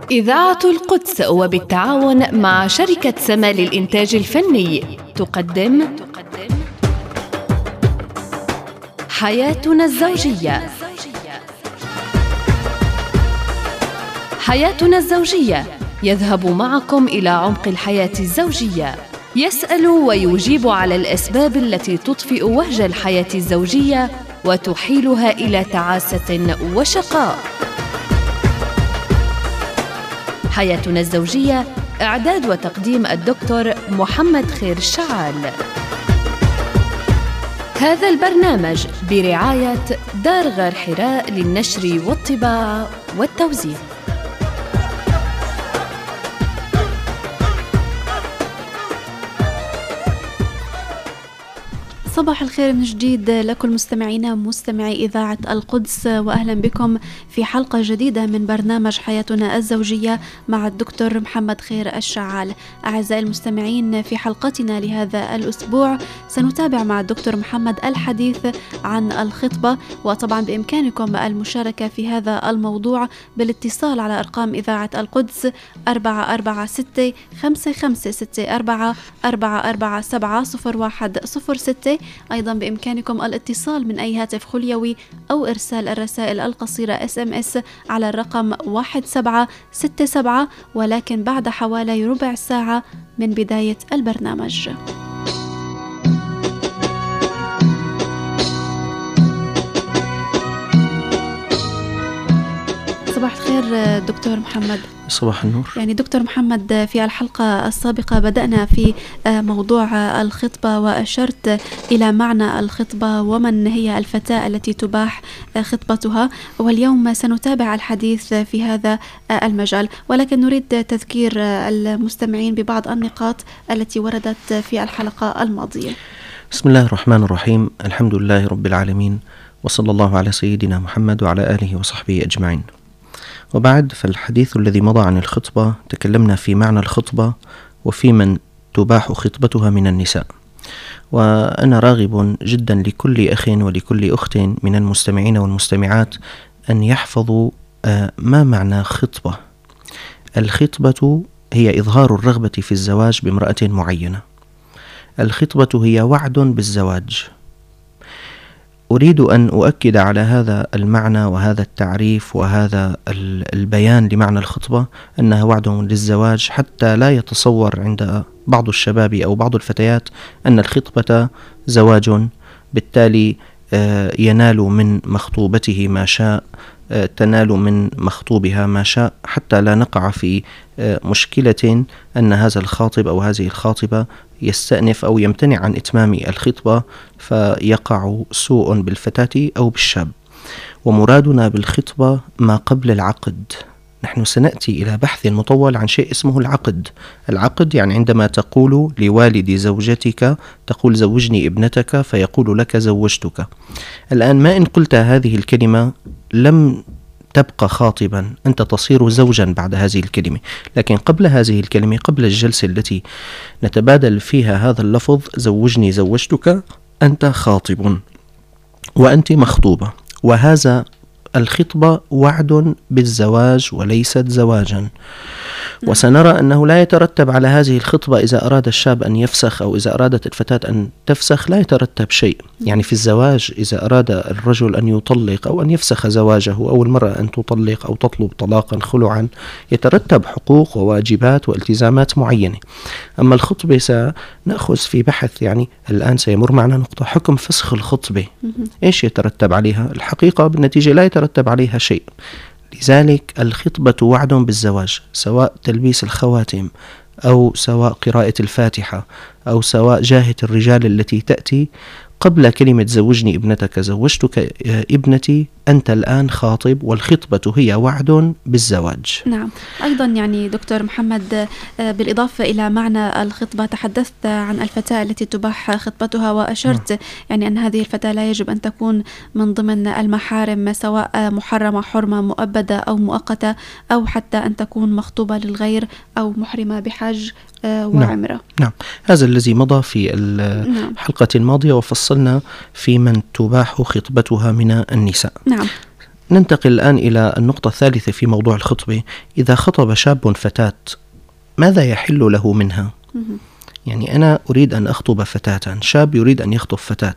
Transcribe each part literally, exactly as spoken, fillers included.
إذاعة القدس وبالتعاون مع شركة سما للإنتاج الفني تقدم حياتنا الزوجية. حياتنا الزوجية يذهب معكم إلى عمق الحياة الزوجية، يسأل ويجيب على الأسباب التي تطفئ وهج الحياة الزوجية وتحيلها إلى تعاسة وشقاء. حياتنا الزوجية، إعداد وتقديم الدكتور محمد خير الشعال. هذا البرنامج برعاية دار غار حراء للنشر والطباعة والتوزيع. صباح الخير من جديد لكل مستمعينا مستمعي إذاعة القدس، وأهلا بكم في حلقة جديدة من برنامج حياتنا الزوجية مع الدكتور محمد خير الشعال. أعزائي المستمعين، في حلقتنا لهذا الأسبوع سنتابع مع الدكتور محمد الحديث عن الخطبة، وطبعا بإمكانكم المشاركة في هذا الموضوع بالاتصال على أرقام إذاعة القدس أربعة أربعة ستة خمسة خمسة ستة أربعة أربعة أربعة سبعة صفر واحد صفر ستة. أيضا بإمكانكم الاتصال من أي هاتف خليوي أو إرسال الرسائل القصيرة إس إم إس على الرقم واحد سبعة ستة سبعة، ولكن بعد حوالي ربع ساعة من بداية البرنامج. صباح الخير دكتور محمد. صباح النور. يعني دكتور محمد، في الحلقة السابقة بدأنا في موضوع الخطبة وأشرت إلى معنى الخطبة ومن هي الفتاة التي تباح خطبتها، واليوم سنتابع الحديث في هذا المجال، ولكن نريد تذكير المستمعين ببعض النقاط التي وردت في الحلقة الماضية. بسم الله الرحمن الرحيم، الحمد لله رب العالمين، وصلى الله على سيدنا محمد وعلى آله وصحبه أجمعين. وبعد، فالحديث الذي مضى عن الخطبة تكلمنا في معنى الخطبة وفي من تباح خطبتها من النساء. وأنا راغب جدا لكل أخ ولكل أخت من المستمعين والمستمعات أن يحفظوا ما معنى خطبة. الخطبة هي إظهار الرغبة في الزواج بامرأة معينة. الخطبة هي وعد بالزواج. أريد أن أؤكد على هذا المعنى وهذا التعريف وهذا البيان لمعنى الخطبة أنها وعد للزواج، حتى لا يتصور عند بعض الشباب أو بعض الفتيات أن الخطبة زواج، بالتالي ينال من مخطوبته ما شاء، تنال من مخطوبها ما شاء، حتى لا نقع في مشكلة أن هذا الخاطب أو هذه الخاطبة يستأنف أو يمتنع عن إتمام الخطبة فيقع سوء بالفتاة أو بالشاب. ومرادنا بالخطبة ما قبل العقد. نحن سنأتي إلى بحث مطول عن شيء اسمه العقد. العقد يعني عندما تقول لوالد زوجتك، تقول زوجني ابنتك، فيقول لك زوجتك. الآن ما إن قلت هذه الكلمة لم تبقى خاطبا، أنت تصير زوجا بعد هذه الكلمة، لكن قبل هذه الكلمة، قبل الجلسة التي نتبادل فيها هذا اللفظ زوجني زوجتك، أنت خاطب وأنت مخطوبة، وهذا الخطبة وعد بالزواج وليست زواجا. وسنرى أنه لا يترتب على هذه الخطبة إذا أراد الشاب أن يفسخ أو إذا أرادت الفتاة أن تفسخ، لا يترتب شيء. يعني في الزواج إذا أراد الرجل أن يطلق أو أن يفسخ زواجه أو المرأة أن تطلق أو تطلب طلاقا خلعا، يترتب حقوق وواجبات والتزامات معينة. أما الخطبة سنأخذ في بحث، يعني الآن سيمر معنا نقطة حكم فسخ الخطبة. إيش يترتب عليها؟ الحقيقة بالنتيجة لا يترتب عليها شيء. لذلك الخطبة وعد بالزواج، سواء تلبيس الخواتم أو سواء قراءة الفاتحة أو سواء جاهة الرجال التي تأتي قبل كلمة زوجني ابنتك، زوجتك ابنتي، أنت الآن خاطب، والخطبة هي وعد بالزواج. نعم. أيضا يعني دكتور محمد، بالإضافة إلى معنى الخطبة تحدثت عن الفتاة التي تباح خطبتها، وأشرت نعم. يعني أن هذه الفتاة لا يجب أن تكون من ضمن المحارم، سواء محرمة حرمة مؤبدة أو مؤقتة، أو حتى أن تكون مخطوبة للغير أو محرمة بحج وعمرة. نعم. نعم، هذا الذي مضى في الحلقة الماضية، وفصلنا في من تباح خطبتها من النساء. نعم. ننتقل الآن إلى النقطة الثالثة في موضوع الخطبة. إذا خطب شاب فتاة ماذا يحل له منها؟ يعني أنا أريد أن أخطب فتاة، شاب يريد أن يخطب فتاة،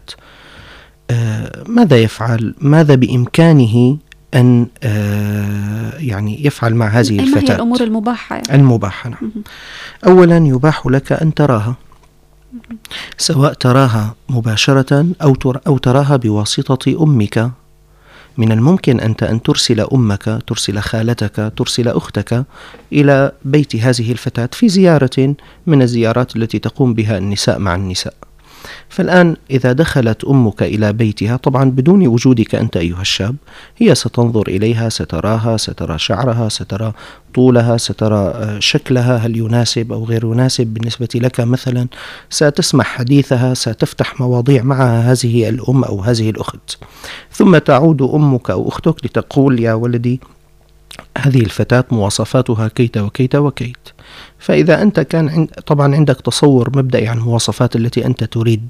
آه ماذا يفعل؟ ماذا بإمكانه أن آه يعني يفعل مع هذه الفتاة؟ ما هي الأمور المباحة؟ يعني. المباحة نعم. أولا يباح لك أن تراها، سواء تراها مباشرة أو أو تراها بواسطة أمك. من الممكن أنت أن ترسل أمك، ترسل خالتك، ترسل أختك إلى بيت هذه الفتاة في زيارة من الزيارات التي تقوم بها النساء مع النساء. فالآن إذا دخلت أمك إلى بيتها طبعا بدون وجودك أنت أيها الشاب، هي ستنظر إليها، ستراها، سترى شعرها، سترى طولها، سترى شكلها هل يناسب أو غير يناسب بالنسبة لك مثلا، ستسمع حديثها، ستفتح مواضيع مع هذه الأم أو هذه الأخت. ثم تعود أمك أو أختك لتقول يا ولدي هذه الفتاة مواصفاتها كيت وكيت وكيت. فإذا أنت كان عند طبعا عندك تصور مبدئي عن المواصفات التي أنت تريد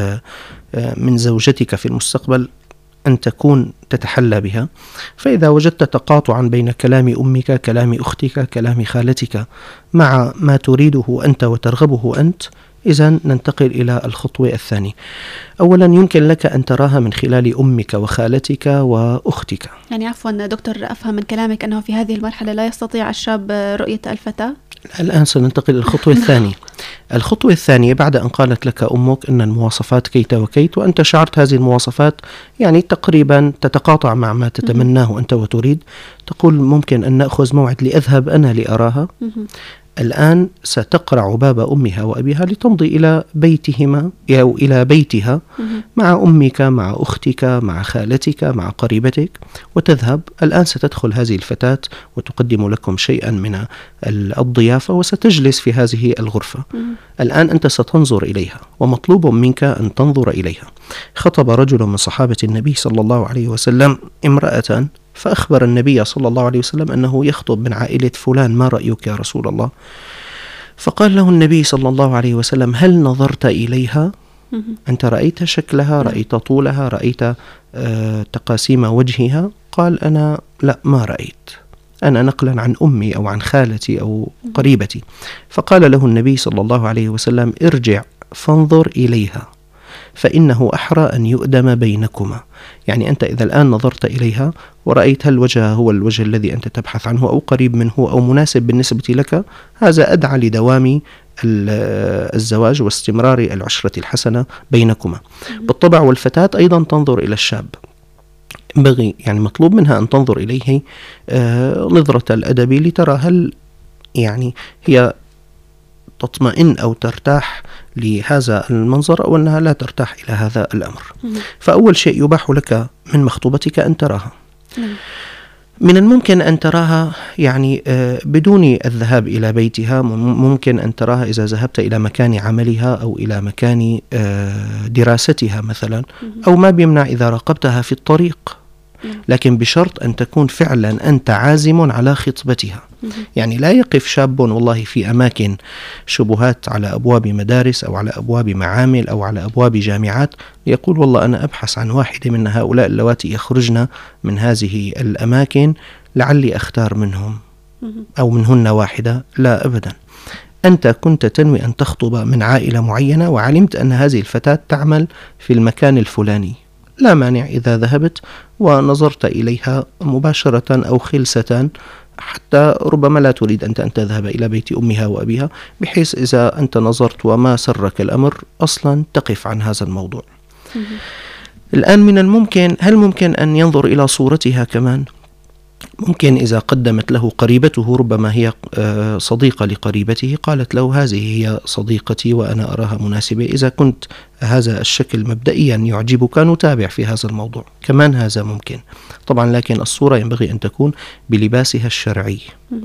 من زوجتك في المستقبل أن تكون تتحلى بها، فإذا وجدت تقاطعا بين كلام أمك، كلام أختك، كلام خالتك مع ما تريده أنت وترغبه أنت، إذن ننتقل إلى الخطوة الثانية. أولا يمكن لك أن تراها من خلال أمك وخالتك وأختك. يعني عفوا دكتور، أفهم من كلامك أنه في هذه المرحلة لا يستطيع الشاب رؤية الفتاة؟ الآن سننتقل إلى الخطوة الثانية. الخطوة الثانية بعد أن قالت لك أمك أن المواصفات كيت وكيت وأنت شعرت هذه المواصفات يعني تقريبا تتقاطع مع ما تتمناه أنت وتريد، تقول ممكن أن نأخذ موعد لأذهب أنا لأراها. الآن ستقرع باب أمها وأبيها لتمضي إلى بيتهما أو إلى بيتها مع أمك، مع أختك، مع خالتك، مع قريبتك، وتذهب. الآن ستدخل هذه الفتاة وتقدم لكم شيئا من الضيافة وستجلس في هذه الغرفة. الآن أنت ستنظر إليها ومطلوب منك أن تنظر إليها. خطب رجل من صحابة النبي صلى الله عليه وسلم امرأة، فأخبر النبي صلى الله عليه وسلم أنه يخطب من عائلة فلان، ما رأيك يا رسول الله؟ فقال له النبي صلى الله عليه وسلم هل نظرت إليها؟ أنت رأيت شكلها، رأيت طولها، رأيت آه تقاسيم وجهها؟ قال أنا لا، ما رأيت، أنا نقلا عن أمي أو عن خالتي أو قريبتي. فقال له النبي صلى الله عليه وسلم ارجع فانظر إليها فإنه أحرى أن يؤدم بينكما. يعني أنت إذا الآن نظرت إليها ورأيت هل وجهها هو الوجه الذي أنت تبحث عنه أو قريب منه أو مناسب بالنسبة لك، هذا أدعى لدوام الزواج واستمرار العشرة الحسنة بينكما. بالطبع والفتاة أيضا تنظر إلى الشاب، ينبغي يعني مطلوب منها أن تنظر إليه آه نظرة الأدب لترى هل يعني هي تطمئن أو ترتاح لهذا المنظر أو أنها لا ترتاح إلى هذا الأمر. فأول شيء يباح لك من مخطوبتك أن تراها. من الممكن أن تراها يعني بدون الذهاب إلى بيتها، ممكن أن تراها إذا ذهبت إلى مكان عملها أو إلى مكان دراستها مثلا، أو ما بيمنع إذا راقبتها في الطريق، لكن بشرط أن تكون فعلا أنت عازم على خطبتها. يعني لا يقف شاب والله في أماكن شبهات على أبواب مدارس أو على أبواب معامل أو على أبواب جامعات يقول والله أنا أبحث عن واحدة من هؤلاء اللواتي يخرجن من هذه الأماكن لعلي أختار منهم أو منهن واحدة. لا أبدا، أنت كنت تنوي أن تخطب من عائلة معينة وعلمت أن هذه الفتاة تعمل في المكان الفلاني، لا مانع إذا ذهبت ونظرت إليها مباشرة أو خلسة، حتى ربما لا تريد أنت أن تذهب إلى بيت أمها وأبيها، بحيث إذا أنت نظرت وما سرك الأمر أصلا تقف عن هذا الموضوع. الآن من الممكن، هل ممكن أن ينظر إلى صورتها كمان؟ ممكن إذا قدمت له قريبته، ربما هي صديقة لقريبته، قالت له هذه هي صديقتي وأنا أراها مناسبة، إذا كنت هذا الشكل مبدئيا يعجبك نتابع في هذا الموضوع، كمان هذا ممكن طبعا، لكن الصورة ينبغي أن تكون بلباسها الشرعي.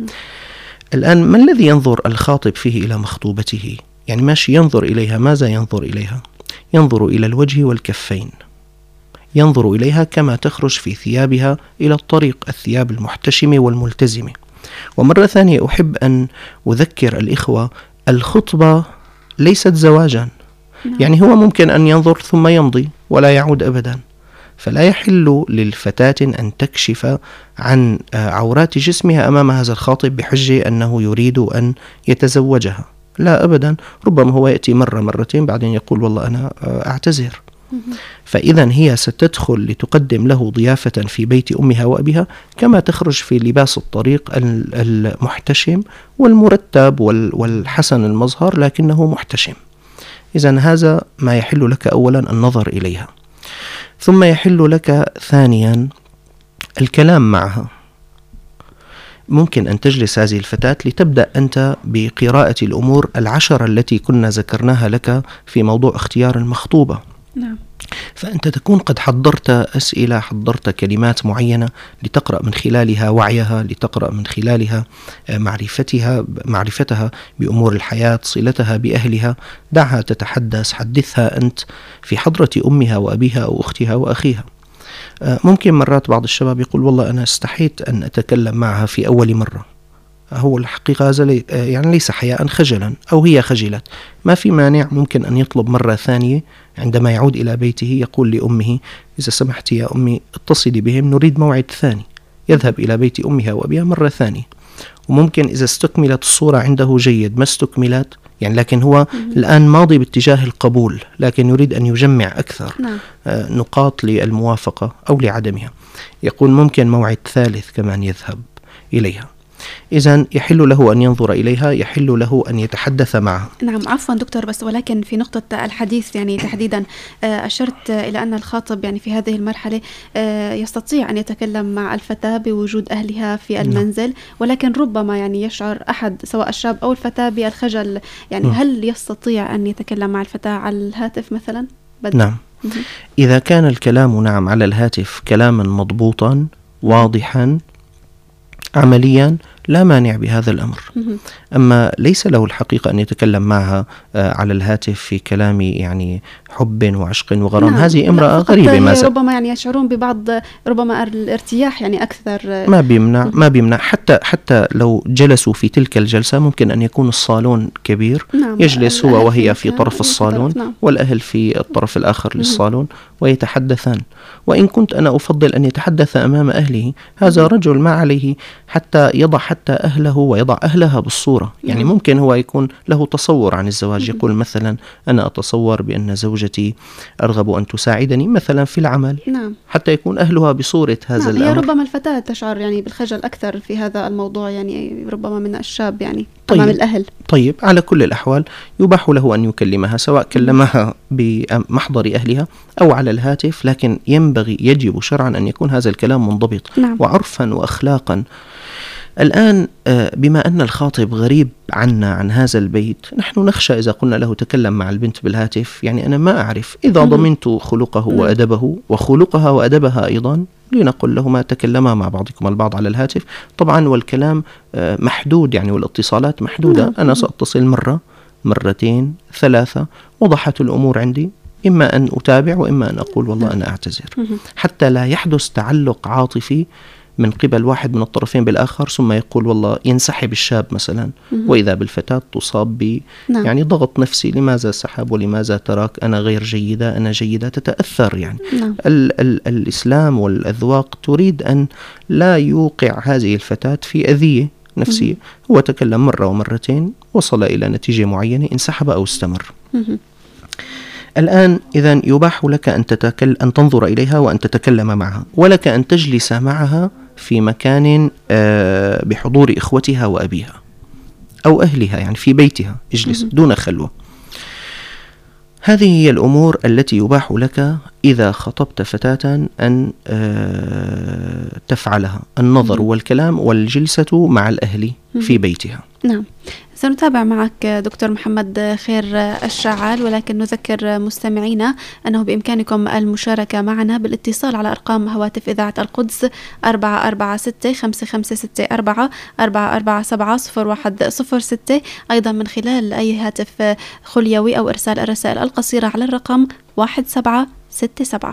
الآن ما الذي ينظر الخاطب فيه إلى مخطوبته؟ يعني ماشي ينظر إليها، ماذا ينظر إليها؟ ينظر إلى الوجه والكفين، ينظر إليها كما تخرج في ثيابها إلى الطريق، الثياب المحتشمة والملتزمة. ومرة ثانية أحب أن أذكر الإخوة، الخطبة ليست زواجا، يعني هو ممكن أن ينظر ثم يمضي ولا يعود أبدا، فلا يحل للفتاة أن تكشف عن عورات جسمها أمام هذا الخاطب بحجة أنه يريد أن يتزوجها. لا أبدا، ربما هو يأتي مرة مرتين بعدين يقول والله أنا أعتذر. فإذا هي ستدخل لتقدم له ضيافة في بيت أمها وأبيها كما تخرج في لباس الطريق المحتشم والمرتب والحسن المظهر لكنه محتشم. إذن هذا ما يحل لك أولا النظر إليها. ثم يحل لك ثانيا الكلام معها. ممكن أن تجلس هذه الفتاة لتبدأ أنت بقراءة الأمور العشرة التي كنا ذكرناها لك في موضوع اختيار المخطوبة. نعم. فأنت تكون قد حضرت أسئلة، حضرت كلمات معينة لتقرأ من خلالها وعيها، لتقرأ من خلالها معرفتها معرفتها بأمور الحياة، صلتها بأهلها. دعها تتحدث، حدثها أنت في حضرة أمها وأبيها أو أختها وأخيها. ممكن مرات بعض الشباب يقول والله أنا استحيت أن أتكلم معها في أول مرة. هو الحقيقة هذا لي يعني ليس حياء، خجلا، أو هي خجلت. ما في مانع، ممكن أن يطلب مرة ثانية عندما يعود إلى بيته، يقول لأمه إذا سمحت يا أمي اتصلي بهم، نريد موعد ثاني. يذهب إلى بيت أمها وأبيها مرة ثانية. وممكن إذا استكملت الصورة عنده جيد، ما استكملت يعني لكن هو الآن ماضي باتجاه القبول، لكن يريد أن يجمع أكثر نعم. نقاط للموافقة أو لعدمها، يقول ممكن موعد ثالث كمان يذهب إليها. إذن يحل له أن ينظر إليها، يحل له أن يتحدث معها. نعم، عفوا دكتور، بس ولكن في نقطة الحديث يعني تحديدا أشرت إلى أن الخاطب يعني في هذه المرحلة يستطيع أن يتكلم مع الفتاة بوجود أهلها في المنزل، نعم. ولكن ربما يعني يشعر أحد سواء الشاب أو الفتاة بالخجل، يعني نعم. هل يستطيع أن يتكلم مع الفتاة على الهاتف مثلا؟ بدأ. نعم. إذا كان الكلام نعم على الهاتف كلاما مضبوطا واضحا عمليا لا مانع بهذا الأمر. أما ليس له الحقيقة أن يتكلم معها على الهاتف في كلام يعني حب وعشق وغرام. نعم. هذه امرأة غريبة ما ربما يعني يشعرون ببعض ربما الارتياح يعني أكثر. ما بيمنع ما بيمنع حتى حتى لو جلسوا في تلك الجلسة ممكن أن يكون الصالون كبير. نعم. يجلس هو وهي في طرف الصالون. نعم. والأهل في الطرف الآخر للصالون ويتحدثان. وإن كنت أنا أفضل أن يتحدث أمام أهله. هذا رجل ما عليه حتى يضع حتى أهله ويضع أهلها بالصورة. يعني ممكن هو يكون له تصور عن الزواج، يقول مثلا أنا أتصور بأن زوجتي أرغب أن تساعدني مثلا في العمل. نعم. حتى يكون أهلها بصورة هذا نعم. الأمر. هي ربما الفتاة تشعر يعني بالخجل أكثر في هذا الموضوع يعني ربما من الشاب يعني طيب. أمام الأهل. طيب على كل الأحوال يباح له أن يكلمها، سواء كلمها بمحضر أهلها أو على الهاتف، لكن ينبغي يجب شرعا أن يكون هذا الكلام منضبط. نعم. وعرفا وأخلاقا. الآن بما أن الخاطب غريب عنا عن هذا البيت، نحن نخشى إذا قلنا له تكلم مع البنت بالهاتف، يعني أنا ما أعرف إذا ضمنت خلقه وأدبه وخلقها وأدبها أيضا، لنقل لهما تكلما مع بعضكم البعض على الهاتف طبعا، والكلام محدود يعني والاتصالات محدودة. أنا سأتصل مرة مرتين ثلاثة، وضحت الأمور عندي، إما أن أتابع وإما أن أقول والله أنا أعتذر، حتى لا يحدث تعلق عاطفي من قبل واحد من الطرفين بالآخر، ثم يقول والله ينسحب الشاب مثلا، وإذا بالفتاة تصاب ب نعم. يعني ضغط نفسي، لماذا سحب ولماذا ترك، أنا غير جيدة أنا جيدة، تتأثر يعني. نعم. ال- ال- الإسلام والأذواق تريد أن لا يوقع هذه الفتاة في أذية نفسية. مم. هو تكلم مرة ومرتين، وصل إلى نتيجة معينة، انسحب أو استمر. مم. الآن إذن يباح لك أن تتكل أن تنظر إليها وأن تتكلم معها، ولك أن تجلس معها في مكان بحضور إخوتها وأبيها أو أهلها، يعني في بيتها اجلس دون خلوة. هذه هي الأمور التي يباح لك إذا خطبت فتاة أن تفعلها، النظر والكلام والجلسة مع الأهل في بيتها. نعم. سنتابع معك دكتور محمد خير الشعال، ولكن نذكر مستمعينا أنه بإمكانكم المشاركة معنا بالاتصال على أرقام هواتف إذاعة القدس أربعة أربعة ستة خمسة خمسة ستة أربعة أربعة أربعة سبعة صفر واحد صفر ستة، أيضا من خلال أي هاتف خليوي أو إرسال الرسائل القصيرة على الرقم واحد سبعة ستة سبعة.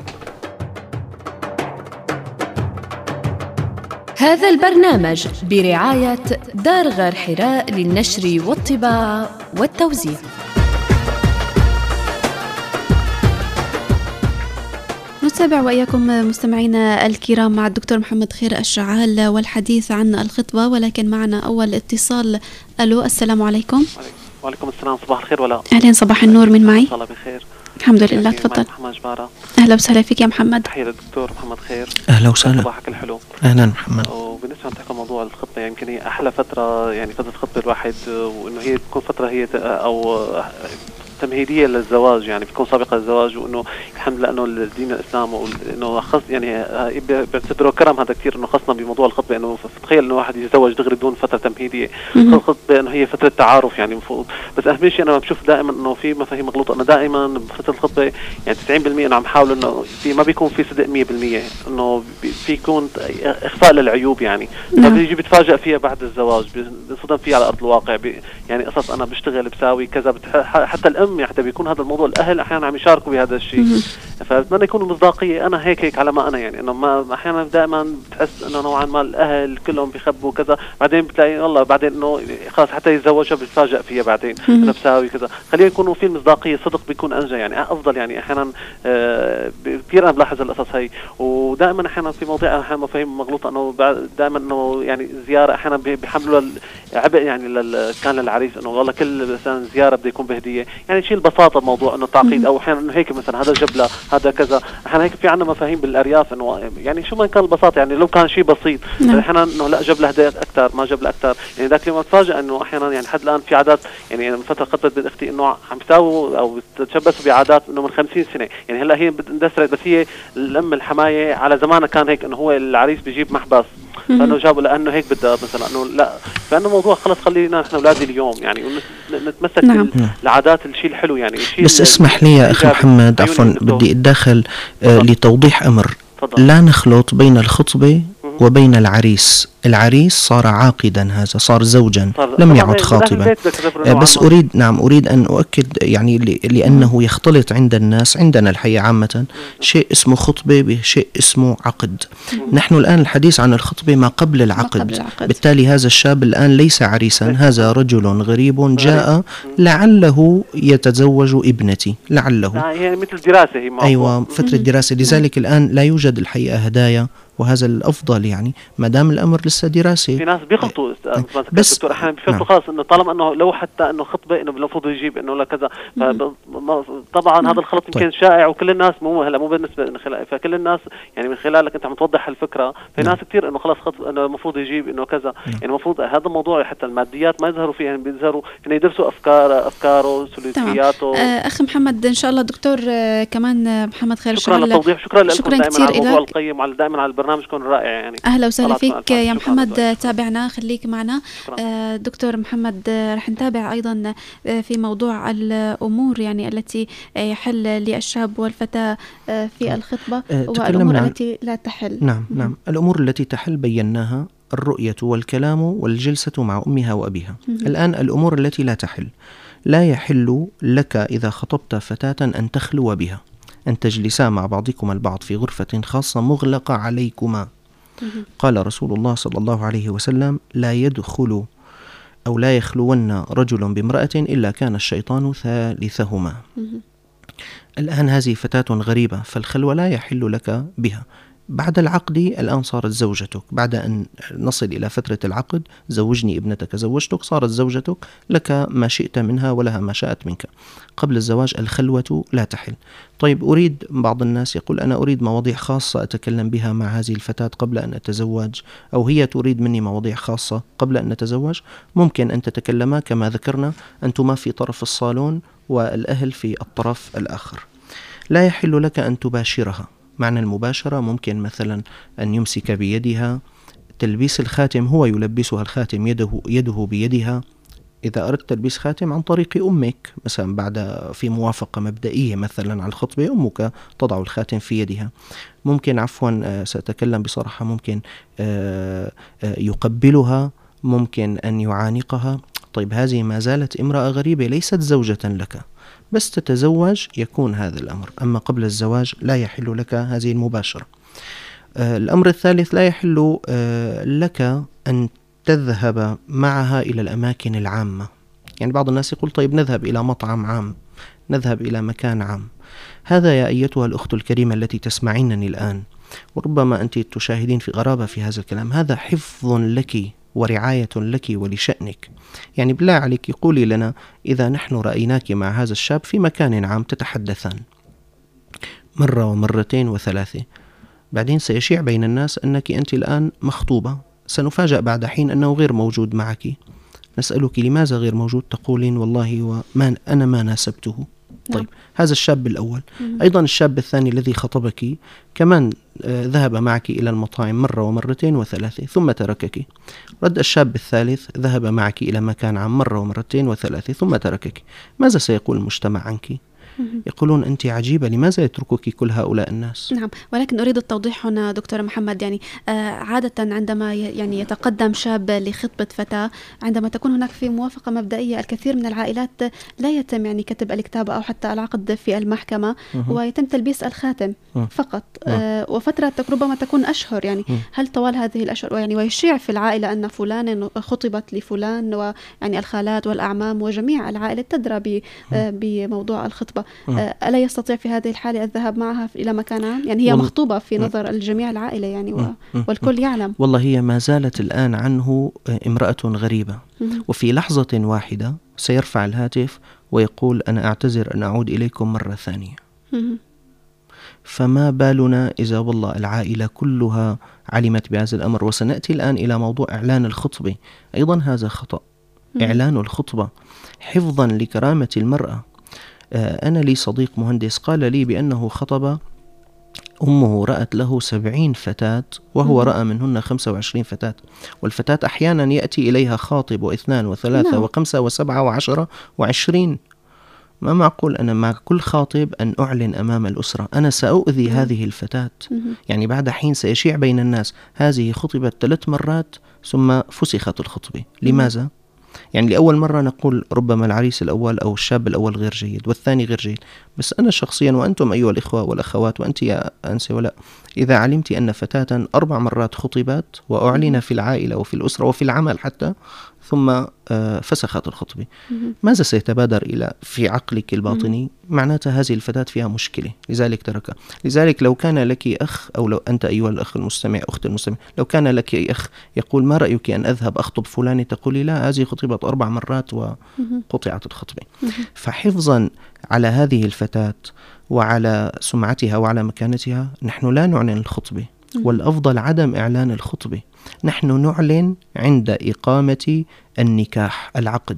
هذا البرنامج برعاية دار غار حراء للنشر والطباعة والتوزيع. نتابع وإياكم مستمعينا الكرام مع الدكتور محمد خير الشعال والحديث عن الخطبة، ولكن معنا أول اتصال. ألو، السلام عليكم. وعليكم السلام، صباح الخير ولا؟ أهلا، صباح النور، من معي؟ إن شاء الله بخير. الحمد لله، تفضل. محمد جبارة. أهلا وسهلا فيك يا محمد. تحية للدكتور محمد خير. أهلا وسهلا. صباحك الحلو. أهلا محمد. وبالنسبة لتحكي موضوع الخطبة، يمكن هي أحلى فترة، يعني فترة خطبة الواحد، وإنه هي تكون فترة هي أو تمهيدية للزواج، يعني بتكون سابقة للزواج، وإنه الحمد لله إنه الدين الإسلام وإنه خص يعني بيعتبروا كرم هذا كثير إنه خصنا بموضوع الخطبة. إنه تخيل إنه واحد يتزوج دغري بدون فترة تمهيدية. الخطبة إنه هي فترة تعارف يعني المفروض. بس أهم شيء أنا بشوف دائما إنه في مفاهيم مغلوطة. أنا دائما بفترة الخطبة يعني تسعين بالمئة إنه عم حاول إنه في ما بيكون في صدق مية بالمئة، إنه في يكون إخفاء للعيوب يعني. فبيجي بتفاجأ فيها بعد الزواج، بصدم فيها على أرض الواقع. يعني قصص أنا بشتغل بساوي كذا، حتى الأم يعني بيكون هذا الموضوع، الأهل أحيانا عم يشاركوا بهذا الشيء. فبتمنى يكونوا مصداقية. أنا هيك هيك على ما أنا يعني إنه ما أحيانا دائما بتحس إنه نوعا ما الأهل كلهم بيخبوا كذا، بعدين بتلاقي والله بعدين إنه خلاص حتى يتزوجها بتفاجأ فيها بعدين أنا بساوي كذا. خلينا يكونوا في المصداقية، صدق بيكون أنجى يعني أفضل. يعني أحيانا آه كثير أنا بلاحظ القصص هي. ودائما أحيانا في مواضيع أحيانا مفاهيم مغلوطة، إنه دائما إنه يعني زيارة أحيانا بيحملوا عبء يعني لل كان للعريس، إنه والله كل مثلا زيارة بده يكون بهدية. يعني شيء البساطة الموضوع إنه تعقيد، أو أحيانا إنه هيك مثلا هذا جاب له هذا كذا. أحيانا هيك في عندنا مفاهيم بالأرياف إنه يعني شو ما كان البساطة، يعني لو كان شيء بسيط أحيانا إنه لا جاب له هدايا أكثر، ما جاب له أكثر. يعني ذاك اليوم أتفاجأ إنه أحيانا يعني حد الآن في عادات، يعني من فترة خطبت بنت أختي إنه عم يساووا أو بتشبثوا بعادات إنه من خمسين سنة. يعني هلا هي اندثرت، بس هي الأم الحماية على زمانها كان هيك إنه هو العريس بيجيب محبس، فانه جابوا لانه هيك بدها مثلا انه لا، فانه موضوع خلص خلينا نحن اولادي اليوم يعني ونتمسك نعم. بالعادات، الشيء الحلو يعني. بس اسمح لي يا اخي محمد، عفوا بدي اتداخل آه لتوضيح امر. فضل. لا نخلط بين الخطبه وبين العريس. العريس صار عاقدا، هذا صار زوجا، صار لم يعد خاطبا. بس أريد نعم أريد أن أؤكد يعني لأنه يختلط عند الناس، عندنا الحقيقة عامة شيء اسمه خطبة بشيء اسمه عقد. نحن الآن الحديث عن الخطبة ما قبل العقد. ما قبل العقد. بالتالي هذا الشاب الآن ليس عريسا، هذا رجل غريب جاء لعله يتزوج ابنتي، لعله يعني مثل دراسة هي. أيوة، فترة دراسة. لذلك الآن لا يوجد الحقيقة هدايا، وهذا الأفضل يعني ما دام الأمر لسه دراسة. في ناس بيغلطوا بس دكتور أحيانا بيفكروا نعم. خلاص إنه طالما إنه لو حتى إنه خطبة إنه المفروض يجيب إنه لكذا. طبعا مم. هذا الخلط يمكن طيب. شائع، وكل الناس مو هلا مو بالنسبة من خلال، فكل الناس يعني من خلالك أنت عم توضح الفكرة. في ناس كثير إنه خلاص خطبة إنه المفروض يجيب إنه كذا. نعم. يعني المفروض هذا الموضوع حتى الماديات ما يظهروا فيها، يعني بيظهروا إنه يدرسوا أفكار أفكاره سلوكياته. آه أخي محمد إن شاء الله دكتور آه كمان محمد خير شكرا للتوضيح، شكرا لكم شكرا دائما على الموضوع إليك. القيم وعلى دائما على البرنامجكم الرائع يعني. أهلا وسهلا فيك يا محمد، تابعنا، خليك معنا. آه دكتور محمد، آه رح نتابع أيضا آه في موضوع الأمور يعني التي يحل للشاب والفتاة آه في الخطبة آه والأمور التي لا تحل. نعم نعم م- الأمور التي تحل بيناها: الرؤية والكلام والجلسة مع أمها وأبيها. م- الآن الأمور التي لا تحل: لا يحل لك إذا خطبت فتاة أن تخلو بها، أن تجلسا مع بعضكما البعض في غرفة خاصة مغلقة عليكما. قال رسول الله صلى الله عليه وسلم: لا يدخل أو لا يخلون رجل بامرأة إلا كان الشيطان ثالثهما. الآن هذه فتاة غريبة، فالخلوة لا يحل لك بها. بعد العقد الآن صارت زوجتك، بعد أن نصل إلى فترة العقد: زوجني ابنتك، زوجتك، صارت زوجتك، لك ما شئت منها ولها ما شاءت منك. قبل الزواج الخلوة لا تحل. طيب أريد، بعض الناس يقول أنا أريد مواضيع خاصة أتكلم بها مع هذه الفتاة قبل أن أتزوج، أو هي تريد مني مواضيع خاصة قبل أن نتزوج. ممكن أن تتكلما كما ذكرنا أنتما في طرف الصالون والأهل في الطرف الآخر. لا يحل لك أن تباشرها. معنى المباشرة ممكن مثلا أن يمسك بيدها، تلبيس الخاتم هو يلبسها الخاتم يده يده بيدها. إذا أردت تلبيس خاتم عن طريق أمك مثلا، بعد في موافقة مبدئية مثلا على الخطبة، أمك تضع الخاتم في يدها. ممكن عفوا سأتكلم بصراحة، ممكن يقبلها، ممكن أن يعانقها. طيب هذه ما زالت امرأة غريبة ليست زوجة لك، بس تتزوج يكون هذا الأمر. أما قبل الزواج لا يحل لك هذه المباشرة. آه الأمر الثالث: لا يحل آه لك أن تذهب معها إلى الأماكن العامة. يعني بعض الناس يقول طيب نذهب إلى مطعم عام، نذهب إلى مكان عام. هذا يا أيتها الأخت الكريمة التي تسمعينني الآن، وربما أنت تشاهدين في غرابة في هذا الكلام، هذا حفظ لك ورعاية لك ولشأنك. يعني بالله عليك قولي لنا إذا نحن رأيناك مع هذا الشاب في مكان عام تتحدثان مرة ومرتين وثلاثة، بعدين سيشيع بين الناس أنك أنت الآن مخطوبة، سنفاجأ بعد حين أنه غير موجود معك، نسألك لماذا غير موجود؟ تقولين والله وما أنا ما ناسبته. طيب نعم. هذا الشاب الأول. مم. أيضا الشاب الثاني الذي خطبك كمان آه ذهب معك إلى المطاعم مرة ومرتين وثلاثة ثم تركك. رد الشاب الثالث ذهب معك إلى مكان عام مرة ومرتين وثلاثة ثم تركك. ماذا سيقول المجتمع عنك؟ يقولون أنت عجيبة، لماذا يتركك كل هؤلاء الناس؟ نعم، ولكن أريد التوضيح هنا دكتور محمد. يعني آه عادة عندما يعني يتقدم شاب لخطبة فتاة، عندما تكون هناك في موافقة مبدئية، الكثير من العائلات لا يتم يعني كتب الكتاب أو حتى العقد في المحكمة، مه. ويتم تلبيس الخاتم مه. فقط، آه وفترة ربما تكون أشهر. يعني مه. هل طوال هذه الأشهر يعني ويشيع في العائلة أن فلان خطبت لفلان، ويعني الخالات والأعمام وجميع العائلة تدرى آه بموضوع الخطبة، ألا يستطيع في هذه الحالة الذهاب معها إلى مكان عام؟ يعني هي والله مخطوبة في نظر الجميع العائلة يعني و... والكل يعلم. والله هي ما زالت الآن عنه امرأة غريبة، وفي لحظة واحدة سيرفع الهاتف ويقول أنا أعتذر أن أعود إليكم مرة ثانية. فما بالنا إذا والله العائلة كلها علمت بهذا الأمر. وسنأتي الآن إلى موضوع إعلان الخطبة، أيضا هذا خطأ. إعلان الخطبة حفظا لكرامة المرأة. أنا لي صديق مهندس قال لي بأنه خطب أمه رأت له سبعين فتاة وهو رأى منهن خمسة وعشرين فتاة، والفتاة أحيانا يأتي إليها خاطب واثنان وثلاثة نعم. وخمسة وسبعة وعشرة وعشرين. ما معقول أنا مع كل خاطب أن أعلن أمام الأسرة أنا سأؤذي مم. هذه الفتاة. مم. يعني بعد حين سيشيع بين الناس هذه خطبت ثلاث مرات ثم فسخت الخطبة. لماذا؟ مم. يعني لأول مرة نقول ربما العريس الأول أو الشاب الأول غير جيد والثاني غير جيد، بس أنا شخصيا وأنتم أيها الإخوة والأخوات وأنت يا أنسي ولا، إذا علمت أن فتاة أربع مرات خطبت وأعلن في العائلة وفي الأسرة وفي العمل حتى ثم فسخت الخطبة، ماذا سيتبادر إلى في عقلك الباطني؟ معناتها هذه الفتاة فيها مشكلة، لذلك تركها. لذلك لو كان لك أخ أو لو أنت أيها الأخ المستمع أخت المستمع، لو كان لك أخ يقول ما رأيك أن أذهب أخطب فلان، تقولي لا هذه خطبت أربع مرات وقطعت الخطبة. فحفظا على هذه الفتاة وعلى سمعتها وعلى مكانتها نحن لا نعلن الخطبة، والأفضل عدم إعلان الخطبة. نحن نعلن عند إقامة النكاح العقد.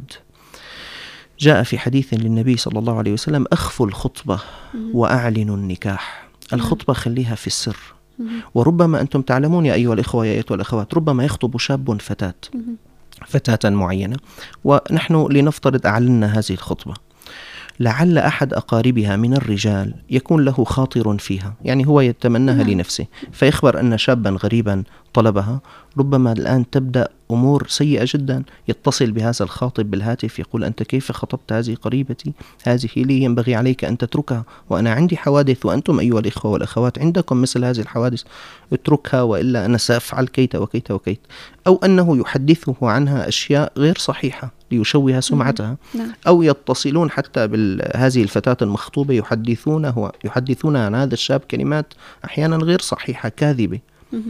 جاء في حديث للنبي صلى الله عليه وسلم أخفوا الخطبة وأعلنوا النكاح. الخطبة خليها في السر. وربما أنتم تعلمون يا أيها الإخوة يا أيها الأخوات، ربما يخطب شاب فتاة فتاة معينة، ونحن لنفترض أعلنا هذه الخطبة، لعل أحد أقاربها من الرجال يكون له خاطر فيها، يعني هو يتمناها لنفسه، فيخبر أن شابا غريبا طلبها. ربما الآن تبدأ أمور سيئة جدا، يتصل بهذا الخاطب بالهاتف يقول أنت كيف خطبت هذه قريبتي، هذه لي، ينبغي عليك أن تتركها، وأنا عندي حوادث وأنتم أيها الإخوة والأخوات عندكم مثل هذه الحوادث، اتركها وإلا أنا سأفعل كيت وكيت وكيت. أو أنه يحدثه عنها أشياء غير صحيحة ليشوه سمعتها، أو يتصلون حتى بهذه الفتاة المخطوبة يحدثونه يحدثون عن هذا الشاب كلمات أحيانا غير صحيحة كاذبة.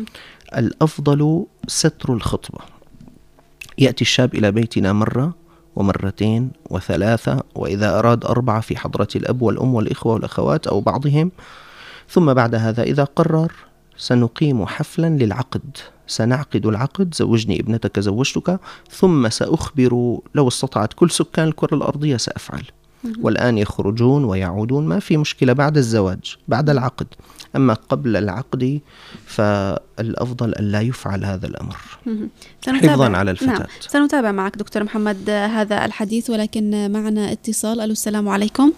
الأفضل ستر الخطبة. يأتي الشاب إلى بيتنا مرة ومرتين وثلاثة، وإذا أراد أربعة في حضرة الأب والأم والإخوة والأخوات أو بعضهم. ثم بعد هذا إذا قرر سنقيم حفلا للعقد، سنعقد العقد، زوجني ابنتك زوجتك، ثم سأخبر لو استطعت كل سكان الكرة الأرضية سأفعل. والآن يخرجون ويعودون ما في مشكلة بعد الزواج بعد العقد. أما قبل العقد فالأفضل أن لا يفعل هذا الأمر حفظا على الفتاة. نعم. سنتابع معك دكتور محمد هذا الحديث، ولكن معنا اتصال. ألو السلام عليكم.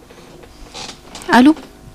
ألو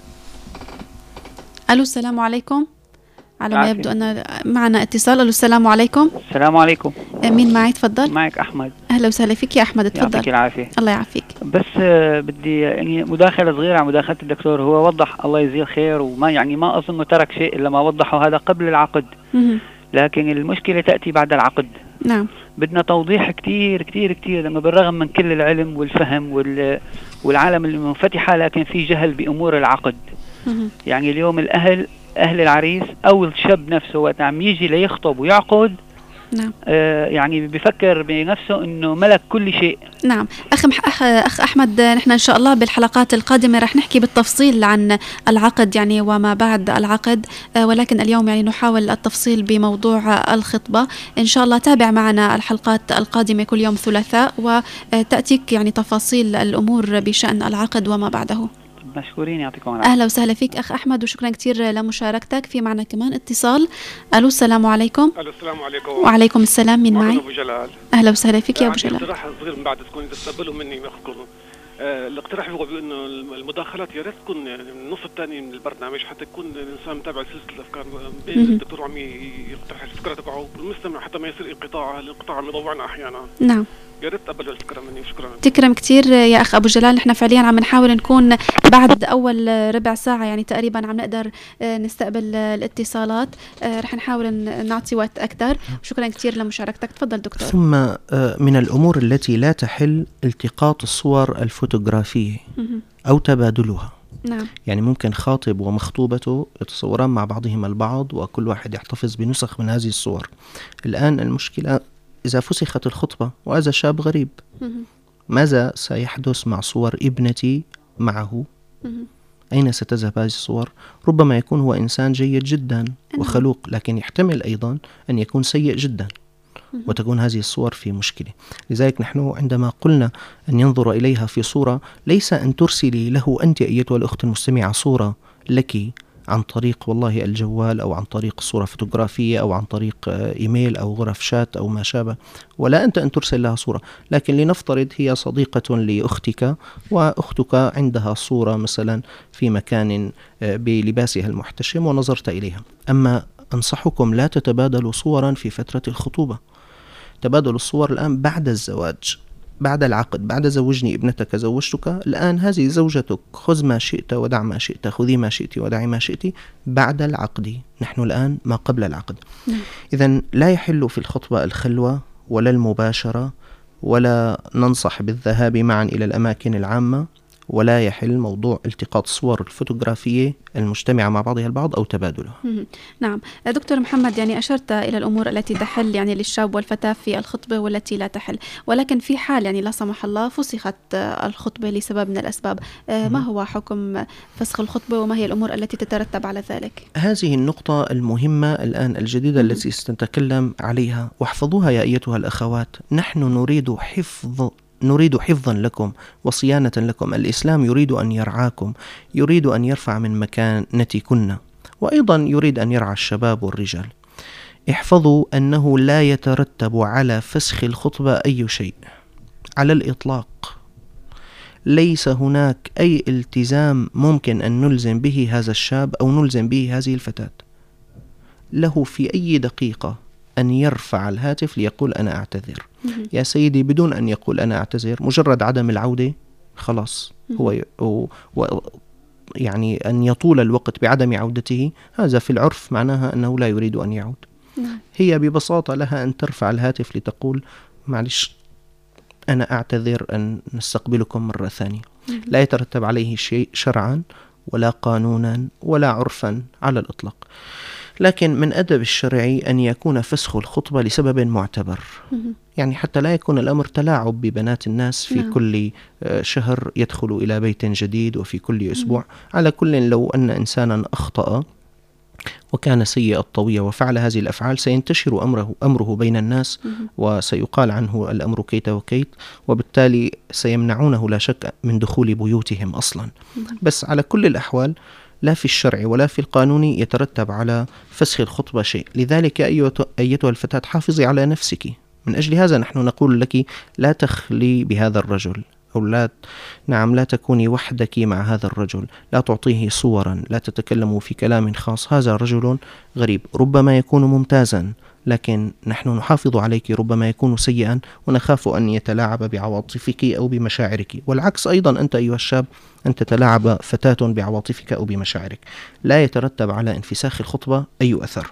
ألو السلام عليكم. على ما يبدو أن معنا اتصال. ألو السلام عليكم. السلام عليكم. مين معي تفضل؟ معك أحمد. أهلا وسهلا فيك يا أحمد، تفضل. يعطيك العافية. الله يعافيك. بس بدي يعني مداخلة صغيرة على مداخلة الدكتور. هو وضح الله يجزيه خير، وما يعني ما أظن ترك شيء إلا ما وضحه هذا قبل العقد. مه. لكن المشكلة تأتي بعد العقد. نعم. بدنا توضيح كتير كتير كتير، لأنه بالرغم من كل العلم والفهم وال والعالم المنفتحة، لكن في جهل بأمور العقد. يعني اليوم الأهل أهل العريس أو الشاب نفسه وقت عم يجي ليخطب ويعقد، نعم. آه يعني بفكر بنفسه انه ملك كل شيء. نعم. اخ أخ, أخ احمد، نحن ان شاء الله بالحلقات القادمه رح نحكي بالتفصيل عن العقد يعني وما بعد العقد، آه ولكن اليوم يعني نحاول التفصيل بموضوع الخطبه. ان شاء الله تابع معنا الحلقات القادمه كل يوم ثلاثاء، وتاتيك يعني تفاصيل الامور بشان العقد وما بعده. مشكورين، يعطيكم العافية. أهلا وسهلا فيك أخ أحمد، وشكرا كتير لمشاركتك. في معنا كمان اتصال. ألو، السلام عليكم. ألو، السلام عليكم. وعليكم السلام، مين معي؟ أبو جلال. أهلا وسهلا فيك يا أبو جلال. اقتراح صغير من بعد تكون تستقبلوا مني أخذكم. آه الاقتراح هو بأنه المداخلات يا ريت تكون يعني من النص الثاني من البرنامج، حتى يكون الإنسان متابع سلسلة الأفكار بين الدكتور عم يقترح الفكرة تبعه والمستمع، حتى ما يصير انقطاع. الانقطاع عم يضوعنا أحيانا. نعم. يا ريت تقبلوا الفكرة مني، وشكرا. تكرم كتير يا أخ أبو جلال. نحن فعليا عم نحاول نكون بعد أول ربع ساعة يعني تقريبا عم نقدر نستقبل الاتصالات، رح نحاول نعطي وقت أكثر. شكرا كتير لمشاركتك. تفضل دكتور. ثم من الأمور التي لا تحل التقاط الصور الفوتوغرافية أو تبادلها. نعم. يعني ممكن خاطب ومخطوبته يتصوران مع بعضهما البعض، وكل واحد يحتفظ بنسخ من هذه الصور. الآن المشكلة إذا فسخت الخطبة وهذا شاب غريب، ماذا سيحدث مع صور ابنتي معه؟ أين ستذهب هذه الصور؟ ربما يكون هو إنسان جيد جدا وخلوق، لكن يحتمل أيضا أن يكون سيء جدا، وتكون هذه الصور في مشكلة. لذلك نحن عندما قلنا أن ينظر إليها في صورة، ليس أن ترسلي له أنت أيتها الأخت المستمعة صورة لك عن طريق والله الجوال، أو عن طريق صورة فوتوغرافية، أو عن طريق إيميل أو غرف شات أو ما شابه، ولا أنت أن ترسل لها صورة. لكن لنفترض هي صديقة لأختك، وأختك عندها صورة مثلا في مكان بلباسها المحتشم ونظرت إليها. أما أنصحكم لا تتبادلوا صورا في فترة الخطوبة. تبادل الصور الآن بعد الزواج، بعد العقد، بعد زوجني ابنتك زوجتك، الآن هذه زوجتك، خذ ما شئت ودع ما شئت، خذي ما شئت ودعي ما شئت. بعد العقد، نحن الآن ما قبل العقد. إذن لا يحل في الخطبة الخلوة ولا المباشرة، ولا ننصح بالذهاب معا إلى الأماكن العامة، ولا يحل موضوع التقاط الصور الفوتوغرافية المجتمعة مع بعضها البعض أو تبادلها. نعم. دكتور محمد، يعني أشرت إلى الأمور التي تحل يعني للشاب والفتاة في الخطبة والتي لا تحل، ولكن في حال يعني لا سمح الله فسخت الخطبة لسبب من الأسباب، ما هو حكم فسخ الخطبة وما هي الأمور التي تترتب على ذلك؟ هذه النقطة المهمة الآن الجديدة مم. التي سنتكلم عليها، واحفظوها يا أيتها الأخوات. نحن نريد حفظ نريد حفظا لكم وصيانة لكم. الإسلام يريد أن يرعاكم، يريد أن يرفع من مكانتكن، وأيضا يريد أن يرعى الشباب والرجال. احفظوا أنه لا يترتب على فسخ الخطبة أي شيء على الإطلاق. ليس هناك أي التزام ممكن أن نلزم به هذا الشاب أو نلزم به هذه الفتاة. له في أي دقيقة أن يرفع الهاتف ليقول أنا أعتذر. يا سيدي، بدون أن يقول أنا أعتذر، مجرد عدم العودة خلاص، هو ي... و... و... يعني أن يطول الوقت بعدم عودته، هذا في العرف معناها أنه لا يريد أن يعود. هي ببساطة لها أن ترفع الهاتف لتقول معلش أنا أعتذر أن نستقبلكم مرة ثانية. لا يترتب عليه شيء شرعا ولا قانونا ولا عرفا على الإطلاق. لكن من أدب الشرعي أن يكون فسخ الخطبة لسبب معتبر، يعني حتى لا يكون الأمر تلاعب ببنات الناس في نعم. كل شهر يدخل إلى بيت جديد وفي كل أسبوع. على كل، لو أن إنسانا أخطأ وكان سيء الطوية وفعل هذه الأفعال سينتشر أمره, أمره بين الناس، وسيقال عنه الأمر كيت وكيت، وبالتالي سيمنعونه لا شك من دخول بيوتهم أصلا. بس على كل الأحوال لا في الشرع ولا في القانون يترتب على فسخ الخطبة شيء. لذلك أيتها الفتاة حافظي على نفسك. من أجل هذا نحن نقول لك لا تخلي بهذا الرجل، أو لا نعم لا تكوني وحدك مع هذا الرجل، لا تعطيه صورا، لا تتكلموا في كلام خاص. هذا رجل غريب، ربما يكون ممتازا، لكن نحن نحافظ عليك، ربما يكون سيئا ونخاف أن يتلاعب بعواطفك أو بمشاعرك. والعكس أيضا، أنت أيها الشاب أن تتلاعب فتاة بعواطفك أو بمشاعرك. لا يترتب على انفساخ الخطبة أي أثر.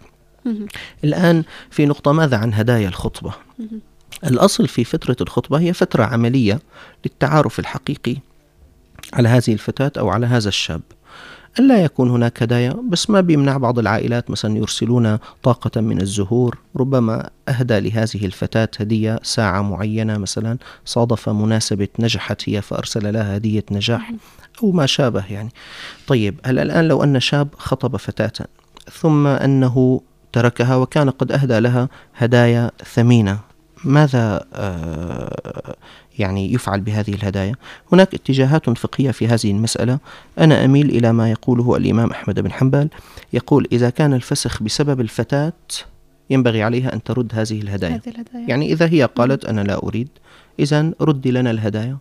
الآن في نقطة، ماذا عن هدايا الخطبة؟ الأصل في فترة الخطبة هي فترة عملية للتعارف الحقيقي على هذه الفتاة أو على هذا الشاب. ألا يكون هناك هدايا، بس ما بيمنع بعض العائلات مثلا يرسلون طاقة من الزهور، ربما أهدى لهذه الفتاة هدية ساعة معينة مثلا، صادف مناسبة نجحت هي فأرسل لها هدية نجاح أو ما شابه يعني. طيب، هل الآن لو أن شاب خطب فتاة ثم أنه تركها وكان قد أهدى لها هدايا ثمينة، ماذا آه يعني يفعل بهذه الهدايا؟ هناك اتجاهات فقهية في هذه المسألة. أنا أميل إلى ما يقوله الإمام أحمد بن حنبل، يقول إذا كان الفسخ بسبب الفتاة ينبغي عليها أن ترد هذه الهدايا. يعني إذا هي قالت أنا لا أريد، إذن ردي لنا الهدايا.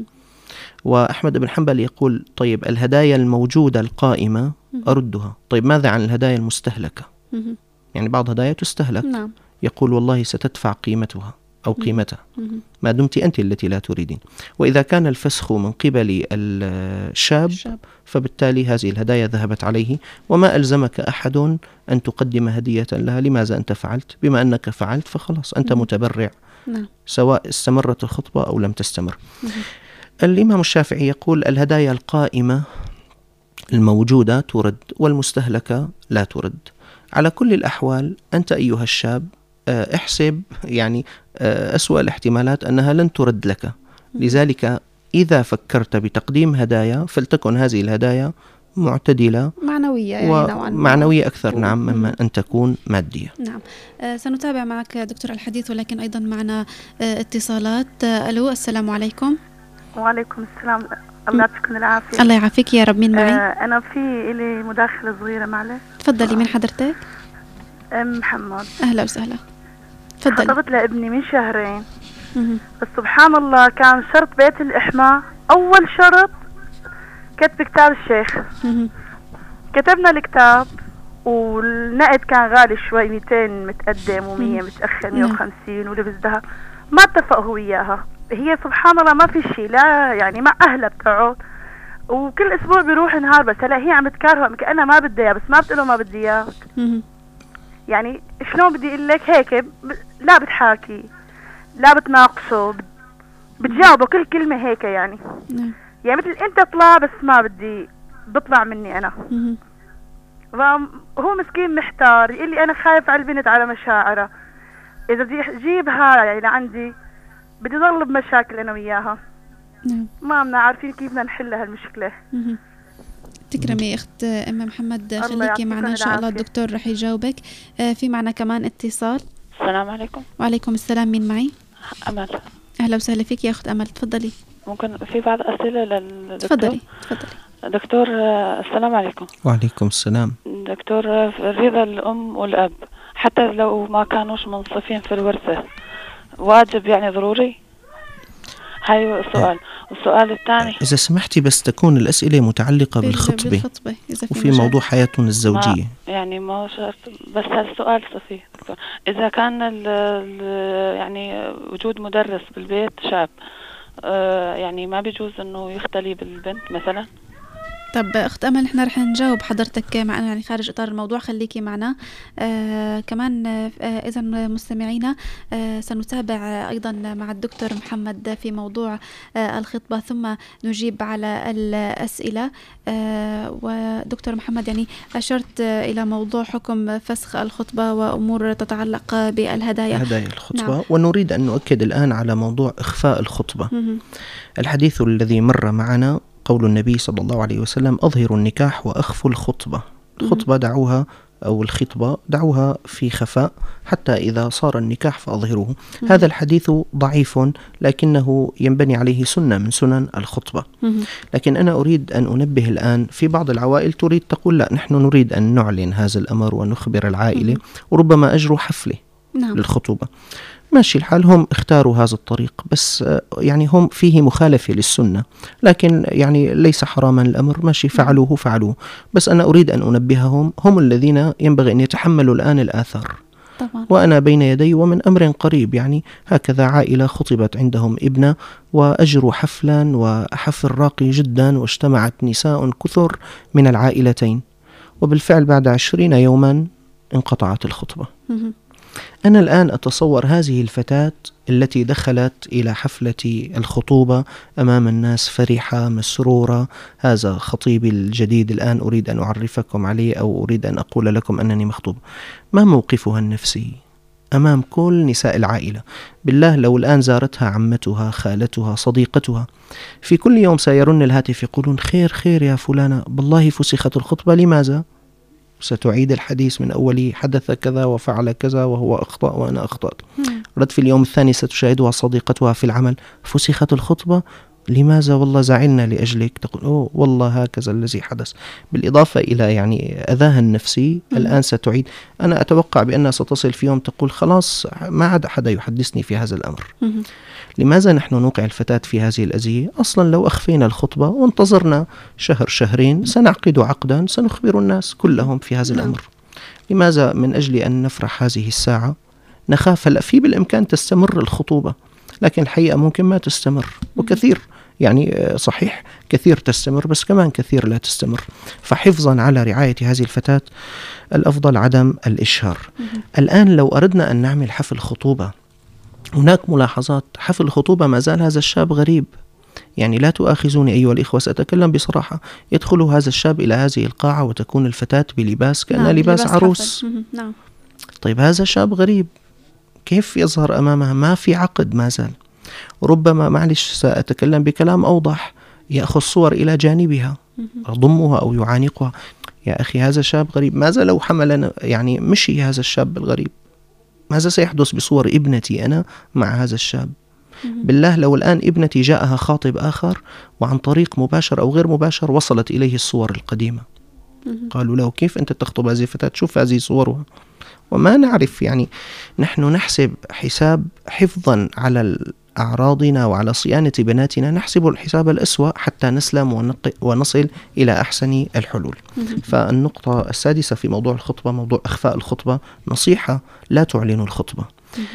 وأحمد بن حنبل يقول طيب الهدايا الموجودة القائمة أردها. طيب ماذا عن الهدايا المستهلكة؟ يعني بعض هدايا تستهلك، نعم. يقول والله ستدفع قيمتها أو قيمتها ما دمت أنت التي لا تريدين. وإذا كان الفسخ من قبل الشاب فبالتالي هذه الهدايا ذهبت عليه، وما ألزمك أحد أن تقدم هدية لها. لماذا أنت فعلت؟ بما أنك فعلت فخلاص أنت متبرع، نعم. سواء استمرت الخطبة أو لم تستمر. الإمام الشافعي يقول الهدايا القائمة الموجودة ترد والمستهلكة لا ترد. على كل الأحوال أنت أيها الشاب احسب يعني أسوأ الاحتمالات أنها لن ترد لك، لذلك إذا فكرت بتقديم هدايا فلتكن هذه الهدايا معتدلة معنوية يعني نوعا ما. معنوية أكثر، نعم، مما أن تكون مادية. نعم. آه سنتابع معك دكتور الحديث، ولكن أيضا معنا آه اتصالات. آه ألو، السلام عليكم. وعليكم السلام، الله يعطيكم العافية. الله يعافيك يا رب. مين معي؟ آه أنا في إلي مداخلة صغيرة معلش. تفضلي. من حضرتك؟ أم محمد. أهلا وسهلا، تفضلي. خطبت لابني من شهرين، بس سبحان الله كان شرط بيت الإحماء أول شرط كتب كتاب الشيخ. كتبنا الكتاب والنقد كان غالي شوي، مئتين متقدم ومية متأخر، مية وخمسين، ولبس ذهب. ما اتفق هو وياها. هي سبحان الله ما في شيء، لا يعني مع أهلها بتقعد وكل أسبوع بيروح نهار، بس هلا هي عم تكارهه كأنها ما بدها إياه، بس ما بتقوله ما بدي إياك. يعني شلون بدي اقول لك هيك، ب... لا بتحاكي لا بتناقشه، بتجاوبه كل كلمة هيك يعني. نعم. يعني مثل انت اطلع بس ما بدي، بطلع مني انا. هو مسكين محتار، يقول لي انا خايف على البنت على مشاعرها، اذا بدي اجيبها يعني لعندي بدي ضل بمشاكل انا وياها. نعم. ما بدنا عارفين كيف بدنا نحل هالمشكلة. تكرمي اخت ام محمد، خليكي معنا ان شاء الله الدكتور رح يجاوبك. آه في معنا كمان اتصال. السلام عليكم. وعليكم السلام. مين معي؟ امل. اهلا وسهلا فيك يا اخت امل، تفضلي. ممكن في بعض اسئله للدكتور؟ تفضلي تفضلي. دكتور السلام عليكم. وعليكم السلام. دكتور، رضا الام والاب حتى لو ما كانوش منصفين في الورثه واجب يعني ضروري؟ هاي السؤال. والسؤال الثاني، إذا سمحتي بس تكون الأسئلة متعلقة بالخطبة, بالخطبة. وفي موضوع حياتنا الزوجية، يعني ما شرط، بس السؤال صفي. إذا كان ال ال يعني وجود مدرس بالبيت شاب، آه يعني ما بيجوز إنه يختلي بالبنت مثلا؟ طب أخت أمل، نحن رح نجاوب حضرتك معنا يعني خارج إطار الموضوع، خليكي معنا. آه كمان آه إذا مستمعينا آه سنتابع أيضا مع الدكتور محمد في موضوع آه الخطبة، ثم نجيب على الأسئلة. آه ودكتور محمد، يعني أشرت آه إلى موضوع حكم فسخ الخطبة وأمور تتعلق بالهدايا، هدايا الخطبة. نعم. ونريد أن نؤكد الآن على موضوع إخفاء الخطبة. م- الحديث الذي مر معنا قول النبي صلى الله عليه وسلم أظهروا النكاح وأخفوا الخطبة. الخطبة دعوها أو الخطبة دعوها في خفاء حتى إذا صار النكاح فأظهروه. هذا الحديث ضعيف لكنه ينبني عليه سنة من سنن الخطبة. لكن أنا أريد أن أنبه الآن، في بعض العوائل تريد تقول لا، نحن نريد أن نعلن هذا الأمر ونخبر العائلة، وربما أجروا حفلة نعم. للخطوبة. ماشي الحال، هم اختاروا هذا الطريق، بس يعني هم فيه مخالفة للسنة، لكن يعني ليس حراما الأمر، ماشي فعلوه فعلوه. بس أنا أريد أن أنبههم، هم الذين ينبغي أن يتحملوا الآن الآثار طبعا. وأنا بين يدي ومن أمر قريب، يعني هكذا عائلة خطبت عندهم ابنة وأجروا حفلا وحفل راقي جدا، واجتمعت نساء كثر من العائلتين، وبالفعل بعد عشرين يوما انقطعت الخطبة. أنا الآن أتصور هذه الفتاة التي دخلت إلى حفلة الخطوبة أمام الناس فرحة مسرورة، هذا خطيبي الجديد الآن أريد أن أعرفكم عليه أو أريد أن أقول لكم أنني مخطوب. ما موقفها النفسي أمام كل نساء العائلة؟ بالله لو الآن زارتها عمتها خالتها صديقتها في كل يوم سيرن الهاتف يقولون خير خير يا فلانة بالله فسخت الخطبة، لماذا؟ ستعيد الحديث من أوله، حدث كذا وفعل كذا وهو أخطأ وأنا أخطأت. رد في اليوم الثاني ستشاهدها صديقتها في العمل فسخت الخطبة، لماذا؟ والله زعلنا لأجلك. تقول أوه والله هكذا الذي حدث. بالإضافة إلى يعني أذاها النفسي الآن ستعيد. أنا أتوقع بأنها ستصل في يوم تقول خلاص ما عاد أحد يحدثني في هذا الأمر. لماذا نحن نوقع الفتاة في هذه الأذية؟ أصلا لو أخفينا الخطبة وانتظرنا شهر شهرين سنعقد عقدا سنخبر الناس كلهم في هذا الأمر. لماذا من أجل أن نفرح هذه الساعة نخاف؟ هلأ في بالإمكان تستمر الخطوبة، لكن الحقيقة ممكن ما تستمر، وكثير يعني صحيح كثير تستمر بس كمان كثير لا تستمر. فحفظا على رعاية هذه الفتاة الأفضل عدم الإشهار. الآن لو أردنا أن نعمل حفل خطوبة، هناك ملاحظات. حفل الخطوبة ما زال هذا الشاب غريب، يعني لا تؤاخذوني أيها الإخوة سأتكلم بصراحة. يدخل هذا الشاب إلى هذه القاعة وتكون الفتاة بلباس كأنها نعم لباس, لباس عروس. نعم. طيب هذا شاب غريب كيف يظهر أمامها؟ ما في عقد ما زال. ربما معلش سأتكلم بكلام أوضح، يأخذ صور إلى جانبها يضمها أو يعانقها. يا أخي هذا شاب غريب، ماذا لو حمل يعني مشي هذا الشاب الغريب؟ ماذا سيحدث بصور ابنتي أنا مع هذا الشاب؟ بالله لو الآن ابنتي جاءها خاطب آخر وعن طريق مباشر أو غير مباشر وصلت إليه الصور القديمة، قالوا له كيف أنت تخطب هذه الفتاة؟ شوف هذه صورها. وما نعرف، يعني نحن نحسب حساب حفظا على أعراضنا وعلى صيانة بناتنا، نحسب الحساب الأسوأ حتى نسلم ونصل إلى أحسن الحلول. فالنقطة السادسة في موضوع الخطبة موضوع إخفاء الخطبة. نصيحة: لا تعلنوا الخطبة.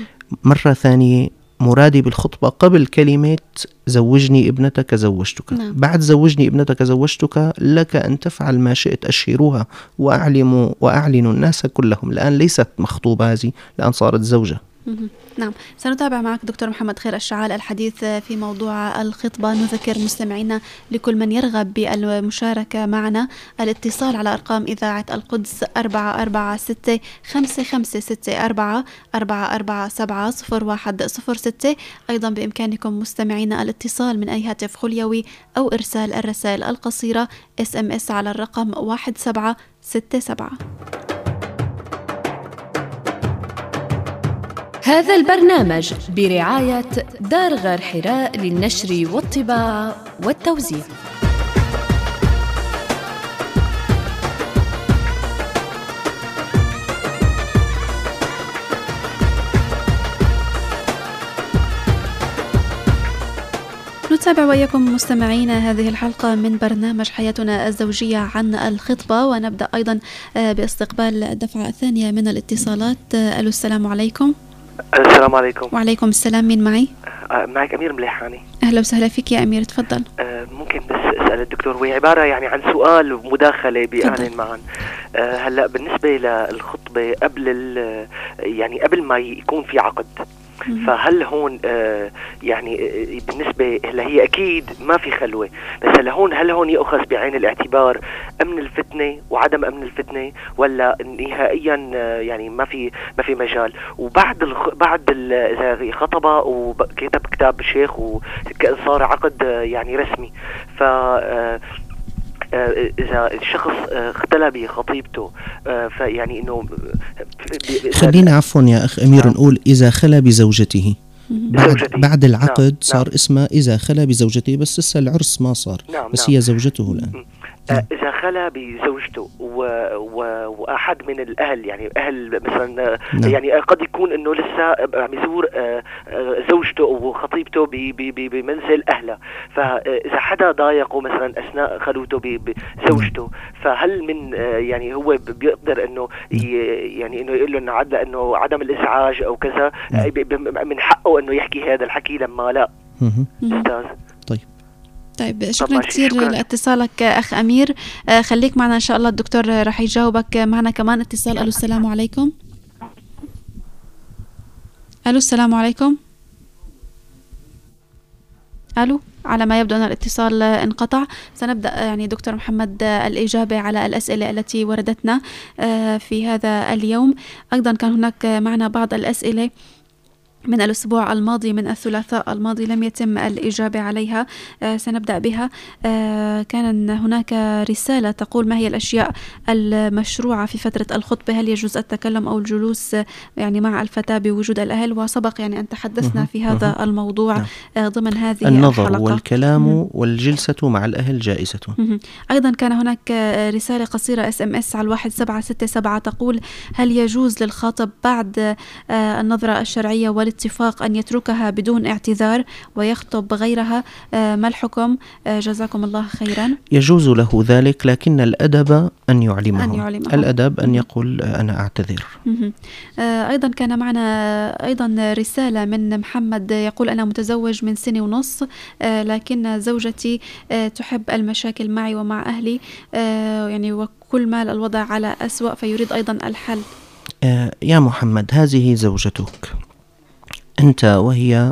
مرة ثانية، مرادي بالخطبة قبل كلمة زوجني ابنتك زوجتك. نعم. بعد زوجني ابنتك زوجتك لك أن تفعل ما شئت، أشهروها وأعلموا وأعلنوا الناس كلهم. الآن ليست مخطوبة هذه، الآن صارت زوجة. نعم، سنتابع معك دكتور محمد خير الشعال الحديث في موضوع الخطبة. نذكر مستمعينا لكل من يرغب بالمشاركة معنا الاتصال على أرقام إذاعة القدس أربعة أربعة ستة خمسة خمسة ستة أربعة أربعة أربعة سبعة صفر واحد صفر ستة. أيضا بإمكانكم مستمعينا الاتصال من أي هاتف خليوي أو إرسال الرسائل القصيرة إس إم إس على الرقم واحد سبعة ستة سبعة. هذا البرنامج برعاية دار غار حراء للنشر والطباعة والتوزيع. نتابع وإياكم مستمعينا هذه الحلقة من برنامج حياتنا الزوجية عن الخطبة، ونبدأ أيضا باستقبال الدفعة الثانية من الاتصالات. ألو، السلام عليكم. السلام عليكم. وعليكم السلام. مين معي؟ معك أمير مليحاني. أهلا وسهلا فيك يا أمير، تفضل. ممكن بس أسأل الدكتور، وهي عبارة يعني عن سؤال ومداخلة بآن معا. هلا بالنسبة للخطبة قبل يعني قبل ما يكون في عقد، فهل هون آه يعني آه بالنسبة هلا هي أكيد ما في خلوة، بس هلا هون هل هون يؤخذ بعين الاعتبار أمن الفتنة وعدم أمن الفتنة، ولا نهائيا آه يعني ما في ما في مجال؟ وبعد الخ... بعد إذا خطبة وكتب كتاب الشيخ وصار عقد آه يعني رسمي، ف آه إذا الشخص اختلى بخطيبته فيعني إنه خلينا عفوا يا أخ أمير نعم. نقول إذا خلى بزوجته بعد, بعد العقد نعم. صار نعم. اسمه إذا خلى بزوجته، بس لسه العرس ما صار نعم. بس نعم. هي زوجته الآن. إذا خلى بزوجته و... و... وأحد من الأهل، يعني أهل مثلا نعم. يعني قد يكون إنه لسه عم يزور زوجته وخطيبته ب... ب... بمنزل أهله، فإذا حدا ضايقه مثلا أثناء خلوته بزوجته نعم. فهل من يعني هو بيقدر إنه ي... يعني إنه يقول له إنه عد... إنه عدم الإزعاج أو كذا نعم. من حقه إنه يحكي هذا الحكي لما لا؟ أستاذ طيب طيب شكرا كثير لاتصالك أخ أمير. آه خليك معنا إن شاء الله، الدكتور رح يجاوبك. معنا كمان اتصال. ألو السلام عليكم. ألو السلام عليكم. ألو، على ما يبدو أن الاتصال انقطع. سنبدأ يعني دكتور محمد الإجابة على الأسئلة التي وردتنا في هذا اليوم. أيضا كان هناك معنا بعض الأسئلة من الأسبوع الماضي، من الثلاثاء الماضي، لم يتم الإجابة عليها. آه سنبدأ بها. آه كان هناك رسالة تقول: ما هي الأشياء المشروعة في فترة الخطبة؟ هل يجوز التكلم أو الجلوس يعني مع الفتاة بوجود الأهل؟ وسبق يعني أن تحدثنا في هذا مه. الموضوع آه ضمن هذه النظر الحلقة. والكلام مه. والجلسة مع الأهل جائزة. مه. أيضا كان هناك رسالة قصيرة اس ام اس على واحد سبعة ستة سبعة تقول: هل يجوز للخاطب بعد آه النظرة الشرعية والاتفاق أن يتركها بدون اعتذار ويخطب غيرها؟ آه ما الحكم؟ آه جزاكم الله خيرا. يجوز له ذلك، لكن الأدب أن يعلمه, أن يعلمه. الأدب أن يقول أنا أعتذر. آه أيضا كان معنا أيضا رسالة من محمد يقول: أنا متزوج من سنة ونص، آه لكن زوجتي آه تحب المشاكل معي ومع أهلي، آه يعني وكل ما الوضع على أسوأ، فيريد أيضا الحل. آه يا محمد، هذه زوجتك، أنت وهي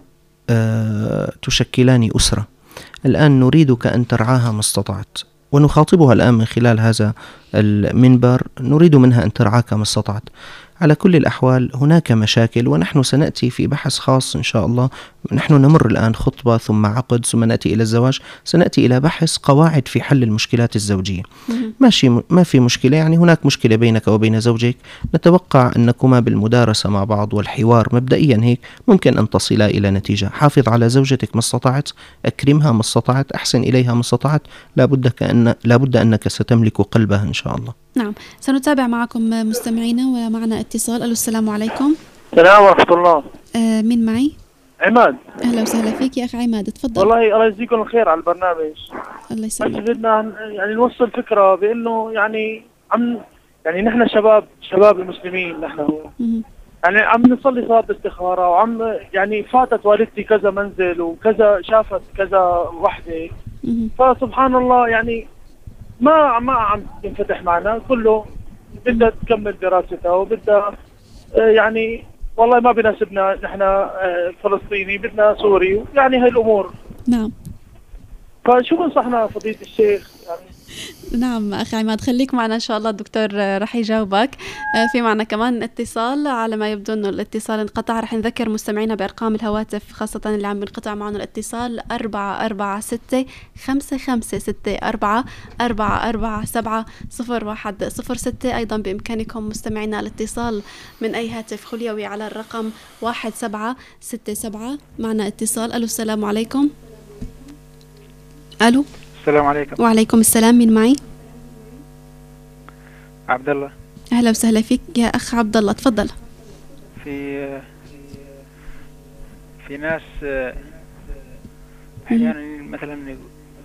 آه تشكلان أسرة. الآن نريدك أن ترعاها ما استطعت، ونخاطبها الآن من خلال هذا المنبر، نريد منها أن ترعاك ما استطعت. على كل الأحوال هناك مشاكل، ونحن سنأتي في بحث خاص إن شاء الله. نحن نمر الآن خطبة ثم عقد ثم نأتي إلى الزواج، سنأتي إلى بحث قواعد في حل المشكلات الزوجية. ماشي، ما في مشكلة، يعني هناك مشكلة بينك وبين زوجك، نتوقع أنكما بالمدارسة مع بعض والحوار مبدئيا هيك ممكن أن تصلا إلى نتيجة. حافظ على زوجتك ما استطعت، أكرمها ما استطعت، أحسن إليها ما استطعت، لابد كأن لابد أنك ستملك قلبها إن شاء الله. نعم، سنتابع معكم مستمعينا ومعنا اتصال. ألو السلام عليكم. السلام ورحمة الله. آه مين معي؟ عماد. أهلا وسهلا فيك يا أخي عماد، تفضل. والله الله يجزيكم الخير على البرنامج. الله يسلمك. بس بدنا يعني نوصل فكرة بأنه يعني عم يعني نحن شباب شباب المسلمين نحن هو يعني عم نصلي صلاة استخارة، وعم يعني فاتت والدتي كذا منزل وكذا شافت كذا وحدة، فسبحان الله يعني ما ما عم ينفتح معنا، كله بدها تكمل دراستها وبدها يعني والله ما بناسبنا نحن فلسطيني، بدنا سوري، يعني هاي الأمور. نعم. فشو بنصحنا فضيلة الشيخ يعني؟ نعم أخي عماد، خليك معنا إن شاء الله، الدكتور رح يجاوبك. في معنا كمان اتصال، على ما يبدو أنه الاتصال انقطع. رح نذكر مستمعينا بأرقام الهواتف، خاصة اللي عم بنقطع معنا الاتصال: أربعة أربعة ستة خمسة خمسة ستة أربعة أربعة أربعة سبعة صفر واحد صفر ستة. أيضا بإمكانكم مستمعينا الاتصال من أي هاتف خليوي على الرقم واحد سبعة ستة سبعة. معنا اتصال. ألو السلام عليكم. ألو. السلام عليكم. وعليكم السلام. مين معي؟ عبد الله. اهلا وسهلا فيك يا اخ عبد الله، تفضل. في في ناس احيانا مثلا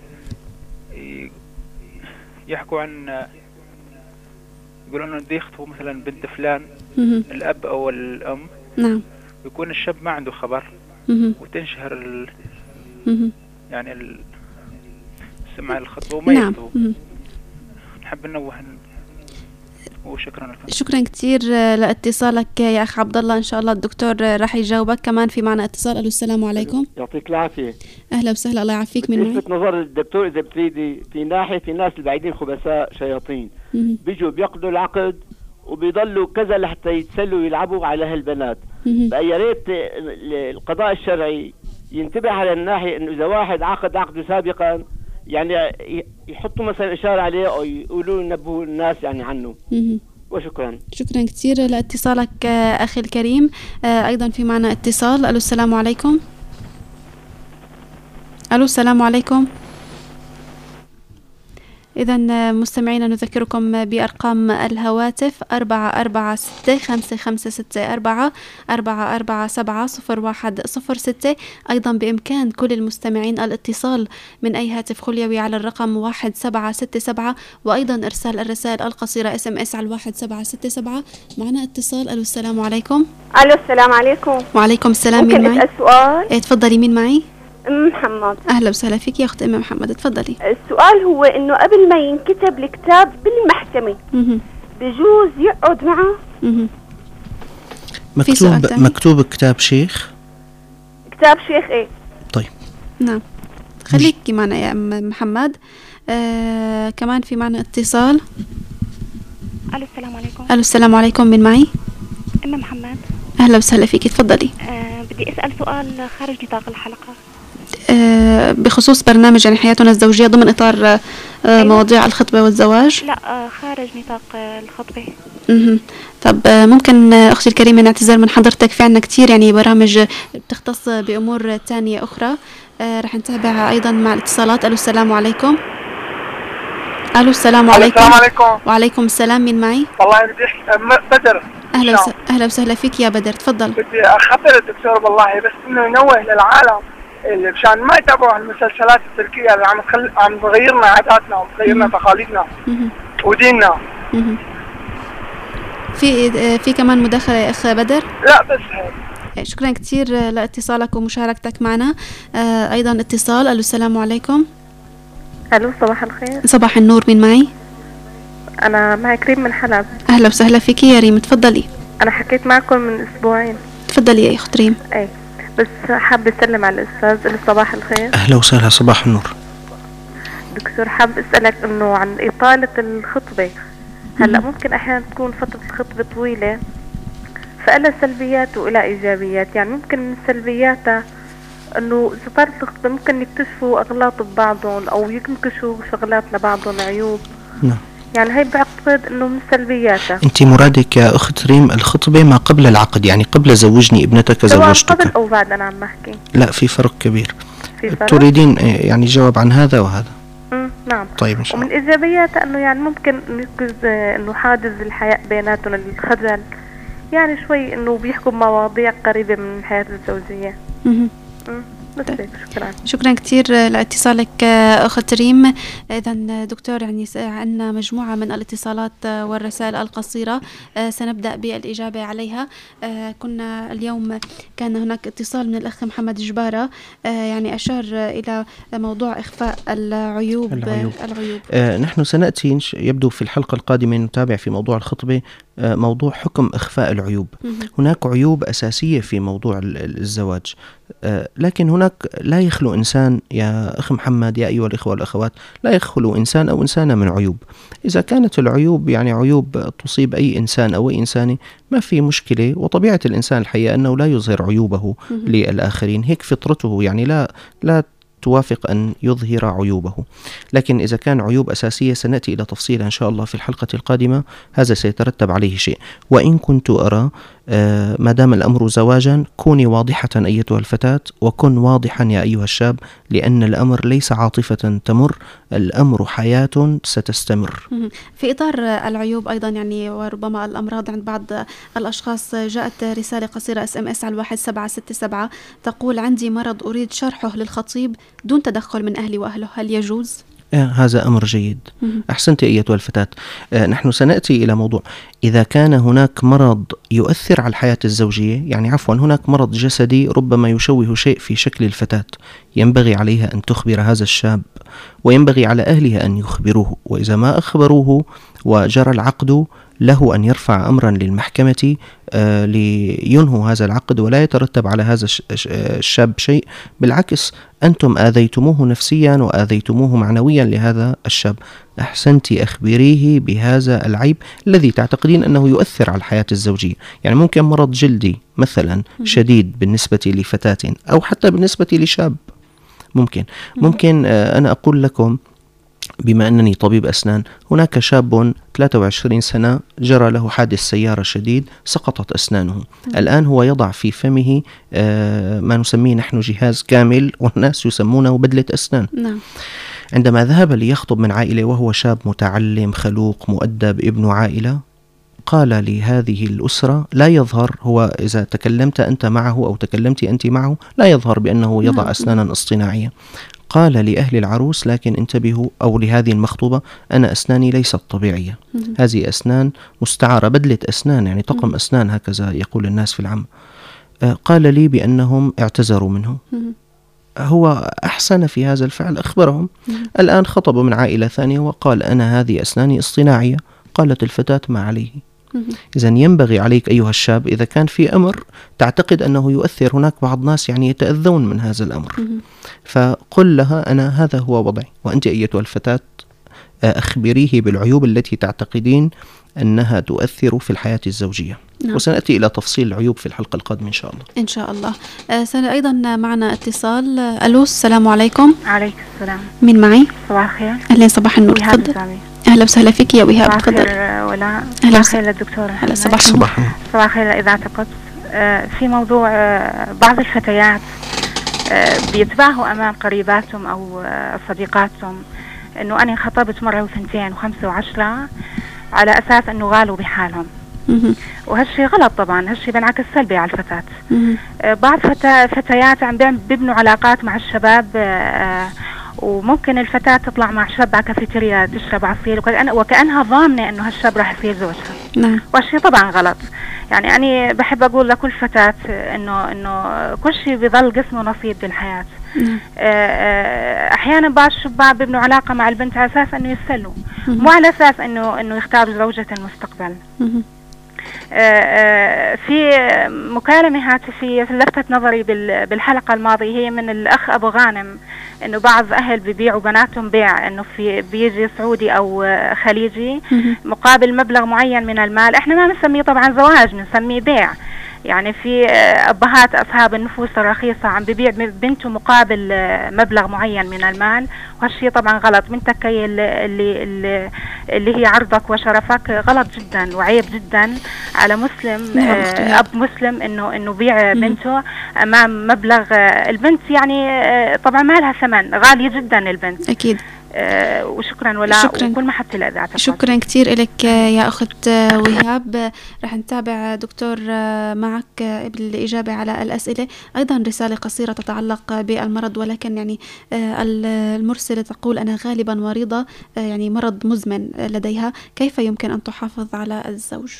يحكوا عن، يقولوا انه بده يخطبوا مثلا بنت فلان، الاب او الام. نعم. ويكون الشاب ما عنده خبر، وتنشهر ال يعني ال سمع الخطبة وما نعم. يخطبوا. نحب ننوه وشكرا لك. شكرا كثير لاتصالك يا اخ عبد الله. ان شاء الله الدكتور راح يجاوبك. كمان في معنا اتصال. الو السلام عليكم. يعطيك العافيه. اهلا وسهلا، الله يعافيك. من معي؟ لفت نظر الدكتور اذا بتريدي، في ناحيه في ناس البعيدين خبثاء شياطين بيجوا بيقضوا العقد وبيضلوا كذا لحتى يتسلوا ويلعبوا على هالبنات. فيا ريت القضاء الشرعي ينتبه على الناحيه انه اذا واحد عقد عقده سابقا يعني يحطوا مثلا إشارة عليه أو يقولوا ينبهوا الناس يعني عنه. وشكرا. شكرا كثير لاتصالك أخي الكريم. أيضا في معنا اتصال. ألو السلام عليكم. ألو السلام عليكم. إذا مستمعينا نذكركم بأرقام الهواتف: أربعة أربعة ستة خمسة خمسة ستة أربعة أربعة أربعة سبعة صفر واحد صفر ستة. أيضا بإمكان كل المستمعين الاتصال من أي هاتف خليوي على الرقم واحد سبعة ستة سبعة، وأيضا إرسال الرسائل القصيرة اس ام اس على واحد سبعة ستة سبعة. معنا اتصال. ألو السلام عليكم. ألو السلام عليكم. وعليكم السلام. ممكن مين معي؟ السؤال؟ ايه تفضلي. مين معي؟ أم محمد. أهلا وسهلا فيك يا أخت أم محمد، تفضلي. السؤال هو إنه قبل ما ينكتب الكتاب بالمحكمة بجوز يقعد معه؟ مكتوب مكتوب كتاب شيخ؟ كتاب شيخ إيه؟ طيب نعم، خليكي معنا يا أم محمد. آه كمان في معنا اتصال. ألو السلام عليكم. ألو السلام عليكم، من معي؟ أم محمد. أهلا وسهلا فيك، تفضلي. آه بدي أسأل سؤال خارج نطاق الحلقة. آه بخصوص برنامج يعني حياتنا الزوجية ضمن إطار آه أيوة. مواضيع الخطبة والزواج. لا آه خارج نطاق آه الخطبة. مه. طب آه ممكن آه أختي الكريمة نعتذر من حضرتك، في عنا كتير يعني برامج بتختص بأمور تانية أخرى. آه رح نتابع أيضا مع الاتصالات. ألو السلام عليكم. ألو السلام عليكم. السلام عليكم. وعليكم السلام، من معي؟ والله بدي أحكي بدر. أهلا وسهلا. أهلا وسهلا فيك يا بدر، تفضل. بدي أخبر الدكتور والله بس إنه ينوه للعالم اللي مشان ما يتابعوا المسلسلات التركية اللي عم تخل... عم تغيرنا عاداتنا وتغيرنا تقاليدنا وديننا. في في كمان مداخلة يا أخ بدر؟ لا بس هيك. شكرا كثير لاتصالك ومشاركتك معنا. آه أيضا اتصال. ألو السلام عليكم. ألو صباح الخير. صباح النور، من معي؟ أنا معي كريم من حلب. أهلا وسهلا فيك يا ريم، تفضلي. أنا حكيت معكم من أسبوعين. تفضلي يا أخت ريم. أي بس حابة أسلم على الأستاذ. صباح الخير. أهلا وسهلا، صباح النور. دكتور حاب أسألك إنه عن إطالة الخطبة. هلا ممكن أحيانا تكون فترة الخطبة طويلة، فإلها سلبيات وإلها إيجابيات. يعني ممكن من سلبياتها إنه فترة الخطبة ممكن يكتشفوا أغلاط ببعضهم أو ينكشوا شغلات لبعضهم، عيوب. نعم. يعني هي بعتقد إنه من سلبياتها. أنت مرادك يا أخت ريم الخطبة ما قبل العقد، يعني قبل زوجني ابنتك زوجتك. قبل أو بعد أنا عم بحكي. لا، في فرق كبير. في فرق؟ تريدين يعني جواب عن هذا وهذا؟ امم نعم. طيب إن شاء الله. ومن إيجابياتها إنه يعني ممكن ننقذ إنه حاجز الحياء بيناتهم، الخجل، يعني شوي إنه بيحكوا بمواضيع قريبة من الحياة الزوجية. امم بس هيك. شكرا. شكرا كثير لاتصالك أخت ريم. إذا دكتور يعني عندنا مجموعة من الاتصالات والرسائل القصيرة، سنبدأ بالإجابة عليها. كنا اليوم كان هناك اتصال من الأخ محمد جبارة، يعني أشار إلى موضوع إخفاء العيوب. العيوب, العيوب. آه نحن سنأتي يبدو في الحلقة القادمة نتابع في موضوع الخطبة موضوع حكم إخفاء العيوب. هناك عيوب أساسية في موضوع الزواج، لكن هناك لا يخلو إنسان يا أخ محمد، يا أيها الإخوة والأخوات، لا يخلو إنسان أو إنسانة من عيوب. إذا كانت العيوب يعني عيوب تصيب أي إنسان أو أي إنسانة ما في مشكلة، وطبيعة الإنسان الحقيقة أنه لا يظهر عيوبه للآخرين، هيك فطرته، يعني لا لا توافق أن يظهر عيوبه. لكن إذا كان عيوب أساسية سنأتي إلى تفصيلها إن شاء الله في الحلقة القادمة، هذا سيترتب عليه شيء. وإن كنت أرى آه ما دام الأمر زواجا كوني واضحة أيتها الفتاة، وكن واضحا يا أيها الشاب، لأن الأمر ليس عاطفة تمر، الأمر حياة ستستمر. في إطار العيوب أيضا يعني وربما الأمراض عند بعض الأشخاص، جاءت رسالة قصيرة اس ام اس على واحد سبعة ستة سبعة تقول: عندي مرض أريد شرحه للخطيب دون تدخل من أهلي وأهله، هل يجوز؟ آه هذا أمر جيد. أحسنت أيتها الفتاة. آه نحن سنأتي إلى موضوع إذا كان هناك مرض يؤثر على الحياة الزوجية، يعني عفوا هناك مرض جسدي ربما يشوه شيء في شكل الفتاة، ينبغي عليها أن تخبر هذا الشاب، وينبغي على أهلها أن يخبروه. وإذا ما أخبروه وجرى العقد له أن يرفع أمرا للمحكمة آه لينهوا هذا العقد، ولا يترتب على هذا الشاب شيء، بالعكس أنتم آذيتموه نفسيا وآذيتموه معنويا لهذا الشاب. أحسنت، أخبريه بهذا العيب الذي تعتقدين أنه يؤثر على الحياة الزوجية. يعني ممكن مرض جلدي مثلا شديد بالنسبة لفتاة، أو حتى بالنسبة لشاب ممكن ممكن آه أنا أقول لكم بما أنني طبيب أسنان، هناك شاب ثلاثة وعشرين سنة جرى له حادث سيارة شديد، سقطت أسنانه. م. الآن هو يضع في فمه آه ما نسميه نحن جهاز كامل، والناس يسمونه بدلة أسنان. نعم. عندما ذهب ليخطب من عائلة وهو شاب متعلم خلوق مؤدب ابن عائلة، قال لهذه الأسرة لا يظهر، هو إذا تكلمت أنت معه أو تكلمت أنت معه لا يظهر بأنه يضع أسنانا اصطناعية. قال لأهل العروس: لكن انتبهوا، أو لهذه المخطوبة: أنا أسناني ليست طبيعية، هذه أسنان مستعارة، بدلة أسنان، يعني طقم أسنان هكذا يقول الناس في العام. قال لي بأنهم اعتذروا منه هو أحسن في هذا الفعل أخبرهم. الآن خطب من عائلة ثانية وقال أنا هذه أسناني اصطناعية. قالت الفتاة ما عليه. إذن ينبغي عليك أيها الشاب إذا كان في أمر تعتقد أنه يؤثر، هناك بعض ناس يعني يتأذون من هذا الأمر، فقل لها أنا هذا هو وضعي، وأنت أيتها الفتاة أخبريه بالعيوب التي تعتقدين أنها تؤثر في الحياة الزوجية. نعم. وسنأتي إلى تفصيل العيوب في الحلقة القادمة إن شاء الله. إن شاء الله. آه أيضا معنا اتصال. ألو، السلام عليكم. عليكم السلام. مين معي؟ صباح الخير. أهلا، صباح النور. تفضل. أهلا وسهلا فيك يا وهاب. تفضل. صباح الخير ولا. أهلا وسهلا للدكتورة. هلا صباح النور. صباح الخير لإذاعة القدس. آه في موضوع آه بعض الفتيات آه بيتباهوا أمام قريباتهم أو آه صديقاتهم إنه أنا خطبت مرة وثنتين وخمسة وعشرة على أساس إنه غالوا بحالهم. وهالشي غلط طبعا، هالشي بينعكس سلبي على الفتاة. آه بعض فتا فتيات عم بيبنوا علاقات مع الشباب، آه وممكن الفتاة تطلع مع شاب على كافيتيريا تشرب عصير وكأنها ضامنة إنه هالشاب راح يصير زوجها. نعم. والشي طبعا غلط. يعني أنا بحب أقول لكل فتاة إنه إنه كل شيء بيظل قسم ونصيب بالحياة. نعم. أحيانا بعض الشباب بيبنوا علاقة مع البنت على أساس إنه يسلوا، مو على أساس إنه إنه يختاروا زوجة المستقبل. في مكالمة هاتفية لفتت نظري بالحلقة الماضية، هي من الأخ أبو غانم، إنه بعض أهل بيبيعوا بناتهم بيع، إنه في بيجي سعودي أو خليجي مقابل مبلغ معين من المال. إحنا ما بنسميه طبعا زواج، بنسميه بيع. يعني في أبهات أصحاب النفوس الرخيصة عم ببيع بنته مقابل مبلغ معين من المال، وهالشيء طبعا غلط. بنتك اللي, اللي, اللي هي عرضك وشرفك، غلط جدا وعيب جدا على مسلم، آه أب مسلم إنه إنه بيع بنته أمام مبلغ. البنت يعني طبعا ما لها ثمن، غالية جدا البنت. أكيد. آه وشكرا ولا شكرا. وكل ما حتى لإذاعة القدس. شكرا كثير لك يا أخت وهاب. رح نتابع دكتور معك بالإجابة على الأسئلة. أيضا رسالة قصيرة تتعلق بالمرض، ولكن يعني المرسلة تقول أنا غالبا مريضة، يعني مرض مزمن لديها، كيف يمكن أن تحافظ على الزوج؟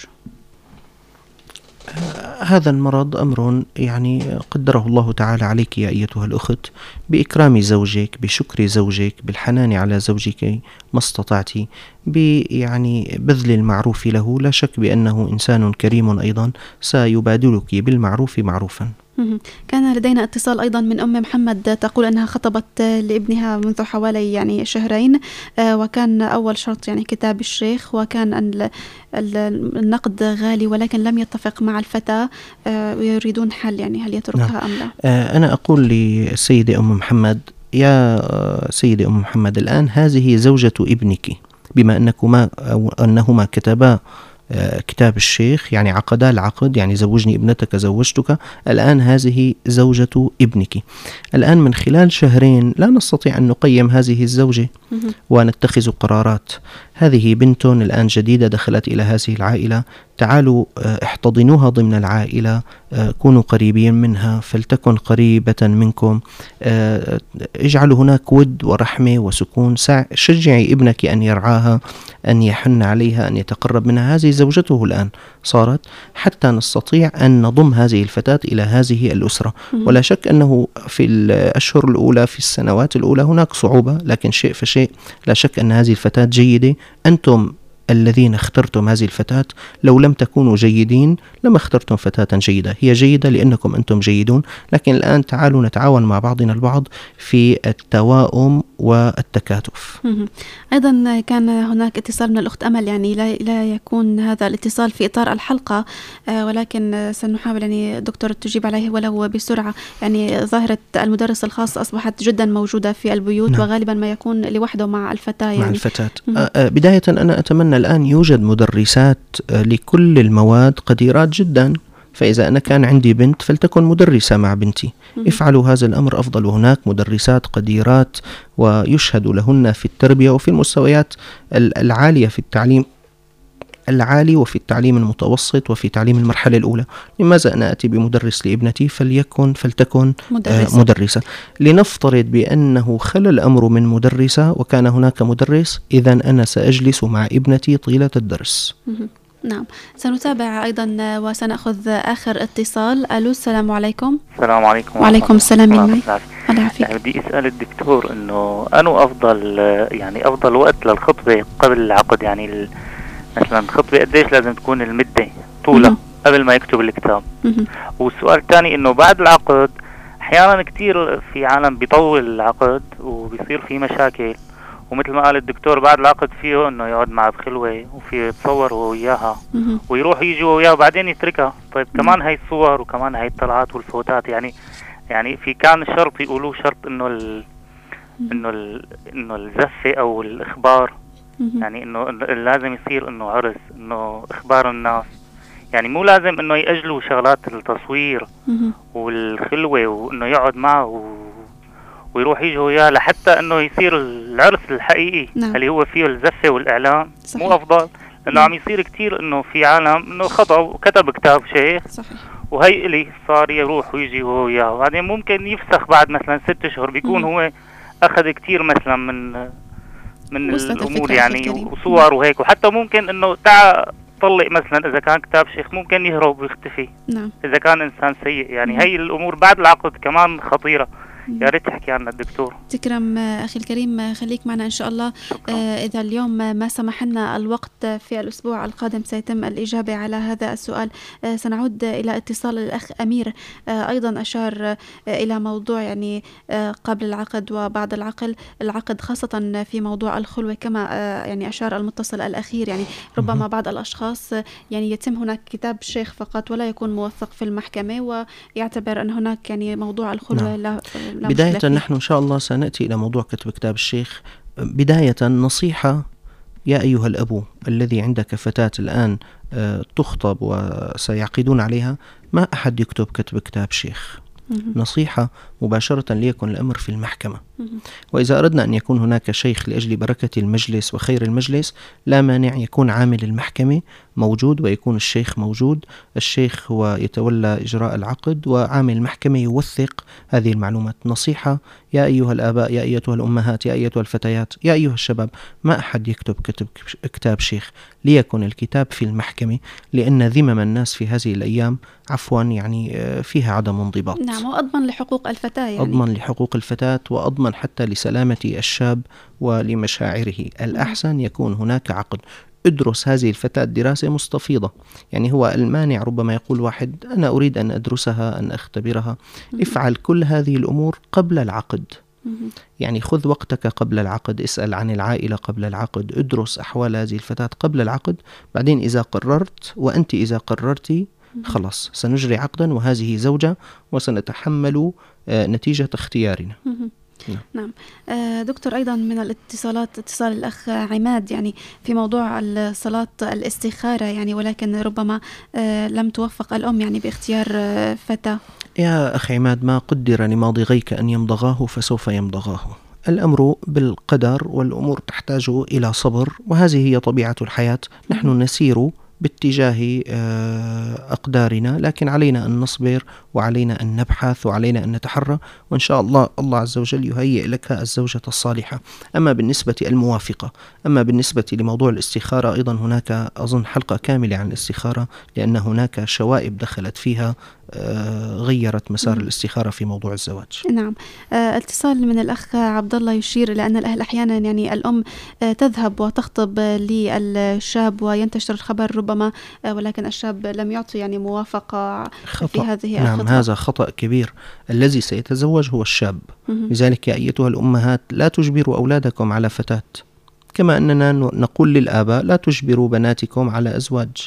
هذا المرض أمر يعني قدره الله تعالى عليك يا أيتها الأخت، بإكرام زوجك، بشكر زوجك، بالحنان على زوجك ما استطعت، يعني بذل المعروف له. لا شك بأنه إنسان كريم أيضا سيبادلك بالمعروف معروفا. كان لدينا اتصال أيضا من أم محمد، تقول أنها خطبت لابنها منذ حوالي يعني شهرين، وكان أول شرط يعني كتاب الشيخ، وكان النقد غالي ولكن لم يتفق مع الفتاة ويريدون حل، يعني هل يتركها نعم. أم لا؟ أنا أقول للسيدة أم محمد، يا سيدة أم محمد، الآن هذه زوجة ابنك، بما أنكما أو أنهما كتبا كتاب الشيخ، يعني عقدا العقد، يعني زوجني ابنتك زوجتك، الآن هذه زوجة ابنك. الآن من خلال شهرين لا نستطيع أن نقيم هذه الزوجة ونتخذ قرارات. هذه بنت الآن جديدة دخلت إلى هذه العائلة، تعالوا احتضنوها ضمن العائلة، كونوا قريبين منها، فلتكن قريبة منكم، اجعلوا هناك ود ورحمة وسكون، شجعي ابنك أن يرعاها، أن يحن عليها، أن يتقرب منها. هذه زوجته الآن صارت، حتى نستطيع أن نضم هذه الفتاة إلى هذه الأسرة. ولا شك أنه في الأشهر الأولى، في السنوات الأولى هناك صعوبة، لكن شيء فشيء. لا شك أن هذه الفتاة جيدة. أنتم الذين اخترتم هذه الفتاة لو لم تكونوا جيدين لما اخترتم فتاة جيدة. هي جيدة لأنكم أنتم جيدون، لكن الآن تعالوا نتعاون مع بعضنا البعض في التواؤم والتكاتف. أيضا كان هناك اتصال من الأخت أمل، يعني لا, لا يكون هذا الاتصال في إطار الحلقة، ولكن سنحاول يعني دكتور تجيب عليه ولو بسرعة. يعني ظاهرة المدرس الخاص أصبحت جدا موجودة في البيوت، نعم. وغالبا ما يكون لوحده مع الفتاة، يعني مع الفتاة. بداية أنا أتمنى الآن يوجد مدرسات لكل المواد قديرات جدا، فإذا أنا كان عندي بنت فلتكن مدرسة مع بنتي. افعلوا هذا الأمر أفضل. وهناك مدرسات قديرات ويشهد لهن في التربية وفي المستويات العالية في التعليم العالي وفي التعليم المتوسط وفي تعليم المرحلة الأولى. لماذا أنا أتي بمدرس لابنتي؟ فليكن فلتكن مدرسة. مدرسة. لنفترض بأنه خلى الأمر من مدرسة وكان هناك مدرس، إذن أنا سأجلس مع ابنتي طيلة الدرس. نعم، سنتابع أيضا وسنأخذ آخر اتصال. ألو، السلام عليكم. السلام عليكم. وعليكم السلام. من معي؟ الله يعافيك. يعني بدي أسأل الدكتور إنه أنو أفضل يعني أفضل وقت للخطبة قبل العقد، يعني مثلا الخطبة قديش لازم تكون المدة طولها قبل ما يكتب الكتاب؟ والسؤال الثاني إنه بعد العقد أحيانا كتير في عالم بيطول العقد وبيصير في مشاكل، ومثل ما قال الدكتور بعد العقد فيه انه يقعد معها بخلوه وفي يتصور هو وياها ويروح يجي وياها وبعدين يتركها. طيب كمان هاي الصور وكمان هاي الطلعات والفوتات، يعني يعني في كان شرط يقولوه شرط انه ال انه ال انه الزفه او الاخبار، يعني انه لازم يصير انه عرس، انه اخبار الناس، يعني مو لازم انه يأجلوا شغلات التصوير والخلوه وانه يقعد معه و ويروح يجي وياه لحتى انه يصير العرس الحقيقي. نعم. اللي هو فيه الزفه والاعلام. صحيح. مو افضل لانه عم يصير كتير انه في عالم انه خطأ وكتب كتاب شيخ. صحيح. وهي اللي صار يروح ويجي هو وياه، وبعدين ممكن يفسخ بعد مثلا ست اشهر، بيكون مم. هو اخذ كتير مثلا من من الامور يعني وصور وهيك، وحتى ممكن انه تع طلق مثلا اذا كان كتاب شيخ ممكن يهرب ويختفي. نعم. اذا كان انسان سيء، يعني مم. هي الامور بعد العقد كمان خطيره. يا ريت تحكي عنها الدكتور. تكرم أخي الكريم، خليك معنا إن شاء الله. آه إذا اليوم ما سمح لنا الوقت في الأسبوع القادم سيتم الإجابة على هذا السؤال. آه سنعود إلى اتصال الأخ أمير. آه أيضا أشار آه إلى موضوع يعني آه قبل العقد وبعد العقد العقد خاصة في موضوع الخلوة، كما آه يعني أشار المتصل الأخير، يعني ربما بعض الأشخاص آه يعني يتم هناك كتاب شيخ فقط ولا يكون موثق في المحكمة، ويعتبر أن هناك يعني موضوع الخلوة لا بداية نحن إن شاء الله سنأتي إلى موضوع كتب كتاب الشيخ. بداية نصيحة يا أيها الأب الذي عندك فتاة الآن تخطب وسيعقدون عليها، ما أحد يكتب كتب كتاب شيخ. نصيحة مباشرة ليكن الأمر في المحكمة. وإذا أردنا أن يكون هناك شيخ لأجل بركة المجلس وخير المجلس، لا مانع يكون عامل المحكمة موجود ويكون الشيخ موجود. الشيخ هو يتولى إجراء العقد وعامل المحكمة يوثق هذه المعلومات. نصيحة يا أيها الآباء، يا أيتها الأمهات، يا أيتها الفتيات، يا أيها الشباب، ما أحد يكتب كتب كتاب شيخ، ليكن الكتاب في المحكمة، لأن ذمم الناس في هذه الأيام عفوا يعني فيها عدم انضباط. نعم، وأضمن لحقوق الفتاة، يعني أضمن لحقوق الفتاة وأضمن حتى لسلامة الشاب ولمشاعره. الأحسن يكون هناك عقد. ادرس هذه الفتاة دراسة مستفيضة. يعني هو المانع ربما يقول واحد أنا أريد أن أدرسها، أن أختبرها. افعل كل هذه الأمور قبل العقد. يعني خذ وقتك قبل العقد، اسأل عن العائلة قبل العقد، ادرس أحوال هذه الفتاة قبل العقد. بعدين إذا قررت وأنت إذا قررتي خلاص سنجري عقدا وهذه زوجة وسنتحمل نتيجة اختيارنا. نعم. دكتور، أيضا من الاتصالات اتصال الأخ عماد، يعني في موضوع صلاة الاستخارة، يعني ولكن ربما لم توفق الأم يعني باختيار فتاة. يا أخي عماد، ما قدر لماضغيك أن يمضغاه فسوف يمضغاه. الأمر بالقدر والأمور تحتاج إلى صبر، وهذه هي طبيعة الحياة. نحن نسير باتجاه أقدارنا، لكن علينا أن نصبر وعلينا أن نبحث وعلينا أن نتحرى، وإن شاء الله الله عز وجل يهيئ لك الزوجة الصالحة. أما بالنسبة الموافقة، أما بالنسبة لموضوع الاستخارة، أيضا هناك أظن حلقة كاملة عن الاستخارة، لأن هناك شوائب دخلت فيها غيرت مسار الاستخارة في موضوع الزواج. نعم. اتصال من الأخ عبد الله يشير إلى أن الأهل أحيانا يعني الأم تذهب وتخطب للشاب وينتشر الخبر ربما، ولكن الشاب لم يعطي يعني موافقة خطأ. في هذه نعم الخطوة. هذا خطأ كبير. الذي سيتزوج هو الشاب. لذلك يا أيتها الأمهات لا تجبروا أولادكم على فتاة، كما أننا نقول للآباء لا تجبروا بناتكم على أزواج.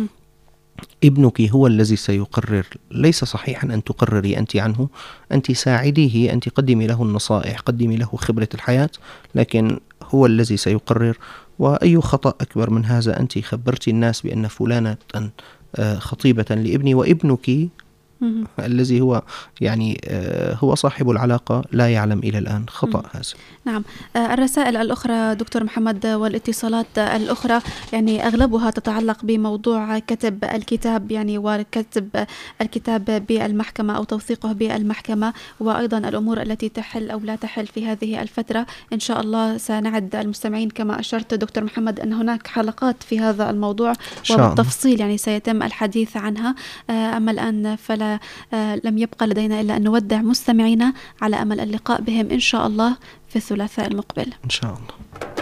ابنك هو الذي سيقرر، ليس صحيحا أن تقرري أنت عنه. أنت ساعديه، أنت قدمي له النصائح، قدمي له خبرة الحياة، لكن هو الذي سيقرر. وأي خطأ أكبر من هذا؟ أنت خبرتي الناس بأن فلانة خطيبة لابني، وابنك الذي هو يعني هو صاحب العلاقة لا يعلم إلى الآن خطأ هذا. نعم. الرسائل الأخرى دكتور محمد والاتصالات الأخرى يعني أغلبها تتعلق بموضوع كتب الكتاب يعني وكتب الكتاب بالمحكمة أو توثيقه بالمحكمة، وأيضا الأمور التي تحل أو لا تحل في هذه الفترة. إن شاء الله سنعد المستمعين كما أشرت دكتور محمد أن هناك حلقات في هذا الموضوع وبالتفصيل يعني سيتم الحديث عنها. أما الآن فلا لم يبقى لدينا إلا أن نودع مستمعينا على أمل اللقاء بهم إن شاء الله في الثلاثاء المقبل إن شاء الله.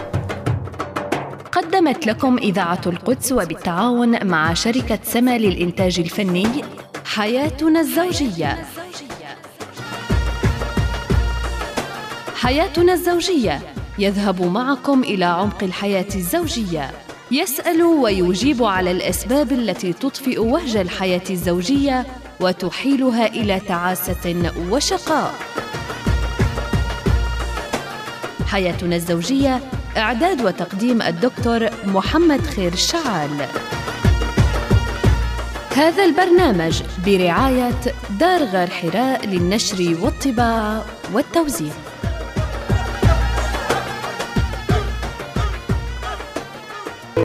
قدمت لكم إذاعة القدس وبالتعاون مع شركة سما للإنتاج الفني حياتنا الزوجية. حياتنا الزوجية يذهب معكم إلى عمق الحياة الزوجية، يسأل ويجيب على الأسباب التي تطفئ وهج الحياة الزوجية وتحيلها إلى تعاسة وشقاء. حياتنا الزوجية إعداد وتقديم الدكتور محمد خير الشعال. هذا البرنامج برعاية دار غار حراء للنشر والطباعة والتوزيع.